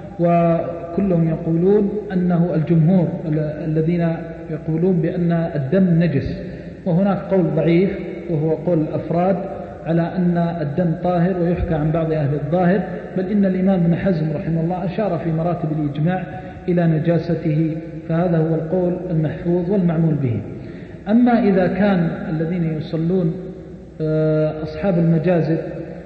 وكلهم يقولون أنه الجمهور الذين يقولون بأن الدم نجس. وهناك قول ضعيف وهو قول الأفراد على أن الدم طاهر، ويحكى عن بعض أهل الظاهر، بل إن الإمام ابن حزم رحمه الله أشار في مراتب الإجماع إلى نجاسته، فهذا هو القول المحفوظ والمعمول به. أما إذا كان الذين يصلون أصحاب المجازر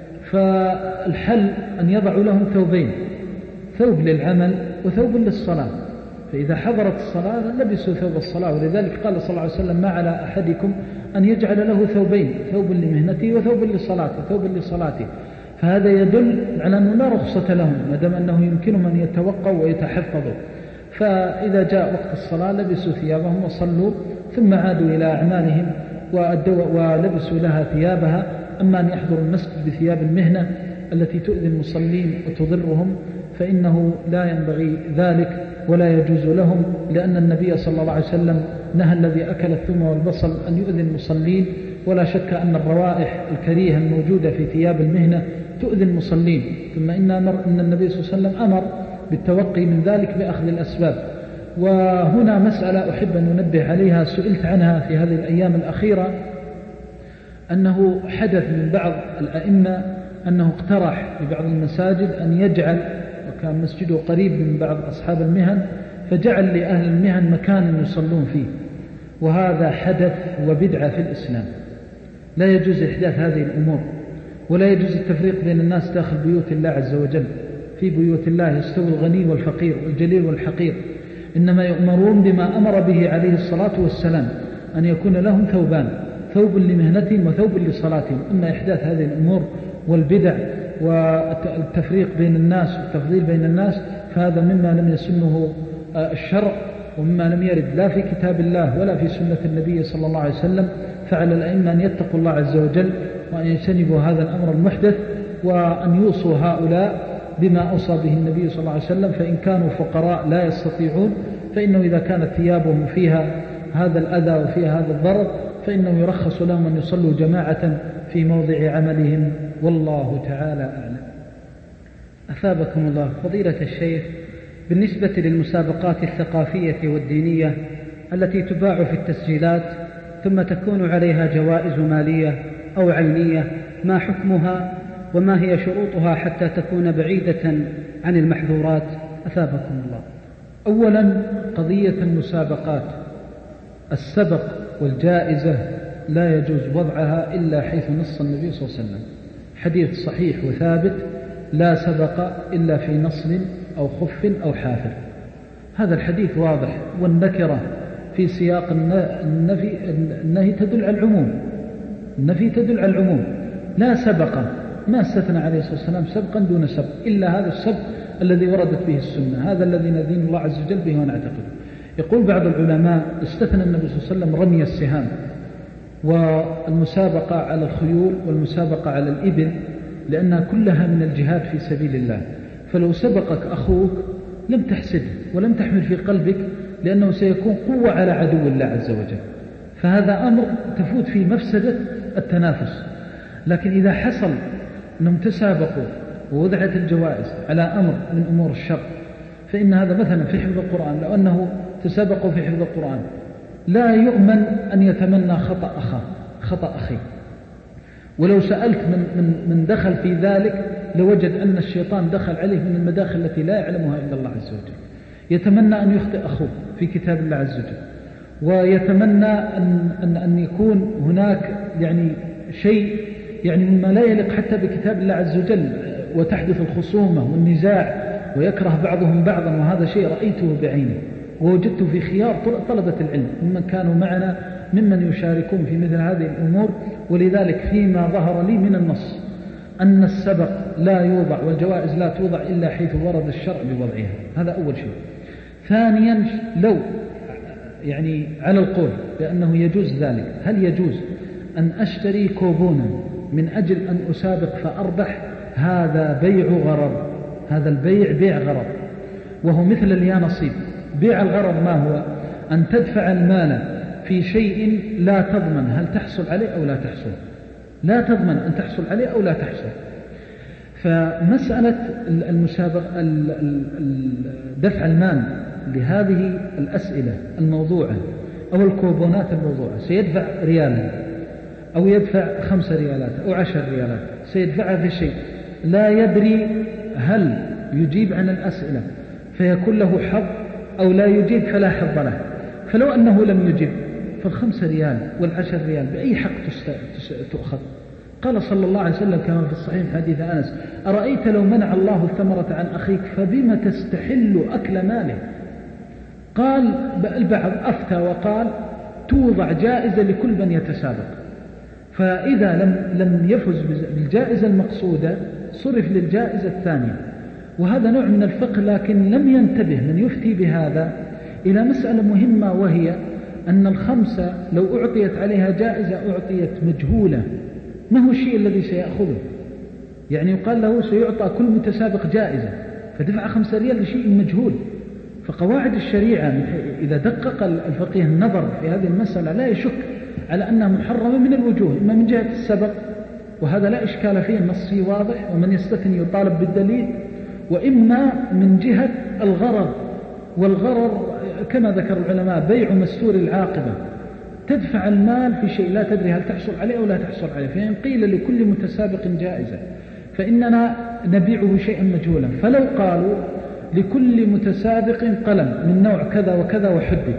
فالحل أن يضعوا لهم ثوبين، ثوب للعمل وثوب للصلاة، فإذا حضرت الصلاة لبسوا ثوب الصلاة. ولذلك قال صلى الله عليه وسلم ما على أحدكم أن يجعل له ثوبين، ثوب لمهنته وثوب لصلاته ثوب لصلاته فهذا يدل على أنه لا رخصة لهم ما دام أنه يمكنهم أن يتوقوا ويتحفظوا. فإذا جاء وقت الصلاة لبسوا ثيابهم وصلوا ثم عادوا إلى أعمالهم ولبسوا لها ثيابها. أما أن يحضروا المسجد بثياب المهنة التي تؤذي المصلين وتضرهم فإنه لا ينبغي ذلك ولا يجوز لهم، لأن النبي صلى الله عليه وسلم نهى الذي أكل الثوم والبصل أن يؤذي المصلين. ولا شك أن الروائح الكريهة الموجودة في ثياب المهنة تؤذي المصلين، ثم إن, إن النبي صلى الله عليه وسلم أمر بالتوقي من ذلك بأخذ الأسباب. وهنا مسألة أحب أن ننبه عليها سئلت عنها في هذه الأيام الأخيرة، أنه حدث من بعض الأئمة أنه اقترح في بعض المساجد أن يجعل، وكان مسجده قريب من بعض أصحاب المهن، فجعل لأهل المهن مكان يصلون فيه، وهذا حدث وبدعة في الإسلام. لا يجوز إحداث هذه الأمور، ولا يجوز التفريق بين الناس داخل بيوت الله عز وجل. في بيوت الله يستوي الغني والفقير والجليل والحقير، إنما يؤمرون بما أمر به عليه الصلاة والسلام، أن يكون لهم ثوبان، ثوب لمهنتهم وثوب لصلاتهم. أما إحداث هذه الأمور والبدع والتفريق بين الناس والتفضيل بين الناس فهذا مما لم يسنه الشرع، ومما لم يرد لا في كتاب الله ولا في سنة النبي صلى الله عليه وسلم. فعلى الأئمة أن يتقوا الله عز وجل وأن يجتنبوا هذا الأمر المحدث، وأن يوصوا هؤلاء بما أوصى به النبي صلى الله عليه وسلم. فإن كانوا فقراء لا يستطيعون فإنه إذا كانت ثيابهم فيها هذا الأذى وفيها هذا الضرر فإنه يرخص لهم أن يصلوا جماعة في موضع عملهم، والله تعالى أعلم. أثابكم الله فضيلة الشيخ، بالنسبة للمسابقات الثقافية والدينية التي تباع في التسجيلات ثم تكون عليها جوائز مالية أو عينية، ما حكمها وما هي شروطها حتى تكون بعيدة عن المحظورات؟ أثابكم الله. أولا، قضية المسابقات، السبق والجائزة لا يجوز وضعها إلا حيث نص النبي صلى الله عليه وسلم. حديث صحيح وثابت: لا سبق إلا في نصل أو خف أو حافر. هذا الحديث واضح، والنكرة في سياق النفي النهي تدل على العموم، النفي تدل على العموم. لا سبق، ما استثنى عليه الصلاة والسلام سبقا دون سبق إلا هذا السبق الذي وردت به السنة، هذا الذي ندين الله عز وجل به ونعتقد. يقول بعض العلماء: استثنى النبي صلى الله عليه وسلم رمي السهام والمسابقة على الخيول والمسابقة على الإبل، لأنها كلها من الجهاد في سبيل الله. فلو سبقك أخوك لم تحسده ولم تحمل في قلبك، لأنه سيكون قوة على عدو الله عز وجل، فهذا أمر تفوت فيه مفسدة التنافس. لكن إذا حصل أنهم تسابقوا ووضعت الجوائز على أمر من أمور الشر، فإن هذا مثلا في حفظ القرآن، لو أنه تسابقوا في حفظ القرآن لا يؤمن أن يتمنى خطأ أخاه خطأ أخيه. ولو سألت من, من, من دخل في ذلك لوجد أن الشيطان دخل عليه من المداخل التي لا يعلمها إلا الله عز وجل. يتمنى أن يخطئ أخوه في كتاب الله عز وجل، ويتمنى أن, أن, أن يكون هناك يعني شيء يعني مما لا يليق حتى بكتاب الله عز وجل، وتحدث الخصومة والنزاع ويكره بعضهم بعضا. وهذا شيء رأيته بعيني ووجدت في خيار طلبة العلم ممن كانوا معنا ممن يشاركون في مثل هذه الأمور. ولذلك فيما ظهر لي من النص أن السبق لا يوضع والجوائز لا توضع إلا حيث ورد الشرع بوضعها، هذا أول شيء. ثانيا، لو يعني على القول بأنه يجوز ذلك، هل يجوز أن أشتري كوبونا من أجل أن أسابق فأربح؟ هذا بيع غرض، هذا البيع بيع غرض، وهو مثل اليانصيب. بيع الغرض ما هو؟ أن تدفع المال في شيء لا تضمن هل تحصل عليه أو لا تحصل، لا تضمن أن تحصل عليه أو لا تحصل. فمسألة المسابقة دفع المال لهذه الأسئلة الموضوعة أو الكوبونات الموضوعة، سيدفع ريالا أو يدفع خمس ريالات أو عشر ريالات، سيدفعها في شيء لا يدري هل يجيب عن الأسئلة فيكون له حظ أو لا يجيب فلا حظ له. فلو أنه لم يجيب فالخمس ريال والعشر ريال بأي حق تؤخذ؟ قال صلى الله عليه وسلم كما في الصحيح حديث أنس: أرأيت لو منع الله الثمرة عن أخيك فبما تستحل أكل ماله؟ قال البعض أفتى وقال توضع جائزة لكل من يتسابق، فإذا لم, لم يفز بالجائزة المقصودة صرف للجائزة الثانية. وهذا نوع من الفقه، لكن لم ينتبه من يفتي بهذا إلى مسألة مهمة، وهي أن الخمسة لو أعطيت عليها جائزة أعطيت مجهولة، ما هو الشيء الذي سيأخذه؟ يعني يقال له سيعطى كل متسابق جائزة، فدفع خمسة ريال لشيء مجهول. فقواعد الشريعة إذا دقق الفقيه النظر في هذه المسألة لا يشك على أنها محرمة من الوجوه، إما من جهة السبق وهذا لا إشكال فيه، النص واضح ومن يستثني يطالب بالدليل، وإما من جهة الغرض. والغرض كما ذكر العلماء بيع مستور العاقبة، تدفع المال في شيء لا تدري هل تحصل عليه أو لا تحصل عليه. فإن قيل لكل متسابق جائزة فإننا نبيعه شيئا مجهولا، فلو قالوا لكل متسابق قلم من نوع كذا وكذا وحدد،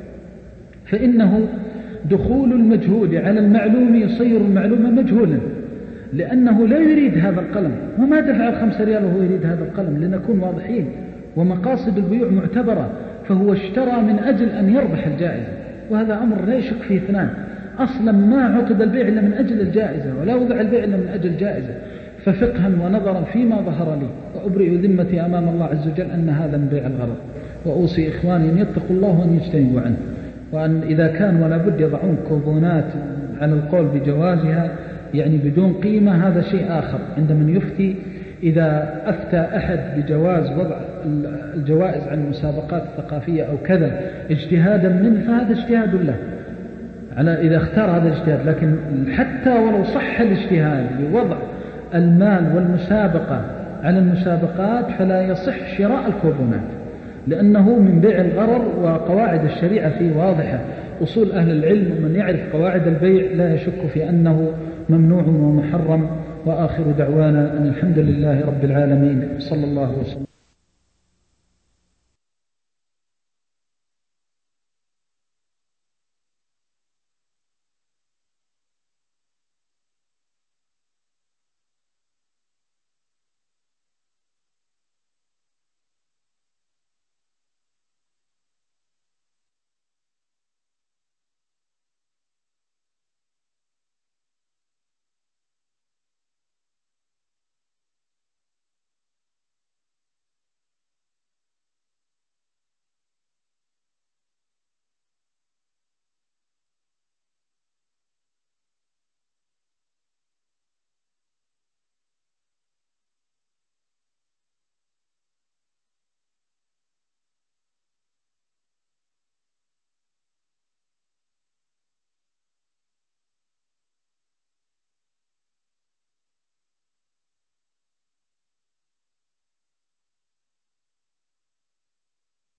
فإنه دخول المجهول على المعلوم يصير المعلوم مجهولا، لأنه لا يريد هذا القلم، وما دفع الخمسة ريال وهو يريد هذا القلم، لنكون واضحين، ومقاصد البيوع معتبرة. فهو اشترى من أجل أن يربح الجائزة، وهذا أمر لا يشك فيه اثنان. أصلا ما عقد البيع إلا من أجل الجائزة، ولا وضع البيع إلا من أجل الجائزة. ففقها ونظرا فيما ظهر لي وأبرئ ذمتي أمام الله عز وجل أن هذا من بيع الغرض، وأوصي إخواني أن يتقوا الله وأن يجتنبوا عنه، وأن إذا كان ولا بد يضعون كوبونات على القول بجوازها يعني بدون قيمة، هذا شيء آخر عند من يفتي. إذا أفتى أحد بجواز وضع الجوائز عن المسابقات الثقافية أو كذا اجتهادا منه فهذا اجتهاد له على إذا اختار هذا الاجتهاد، لكن حتى ولو صح الاجتهاد بوضع المال والمسابقة على المسابقات فلا يصح شراء الكوبونات، لأنه من بيع الغرر، وقواعد الشريعة فيه واضحة. أصول أهل العلم ومن يعرف قواعد البيع لا يشك في أنه ممنوع ومحرم. وآخر دعوانا أن الحمد لله رب العالمين، صلى الله وسلم.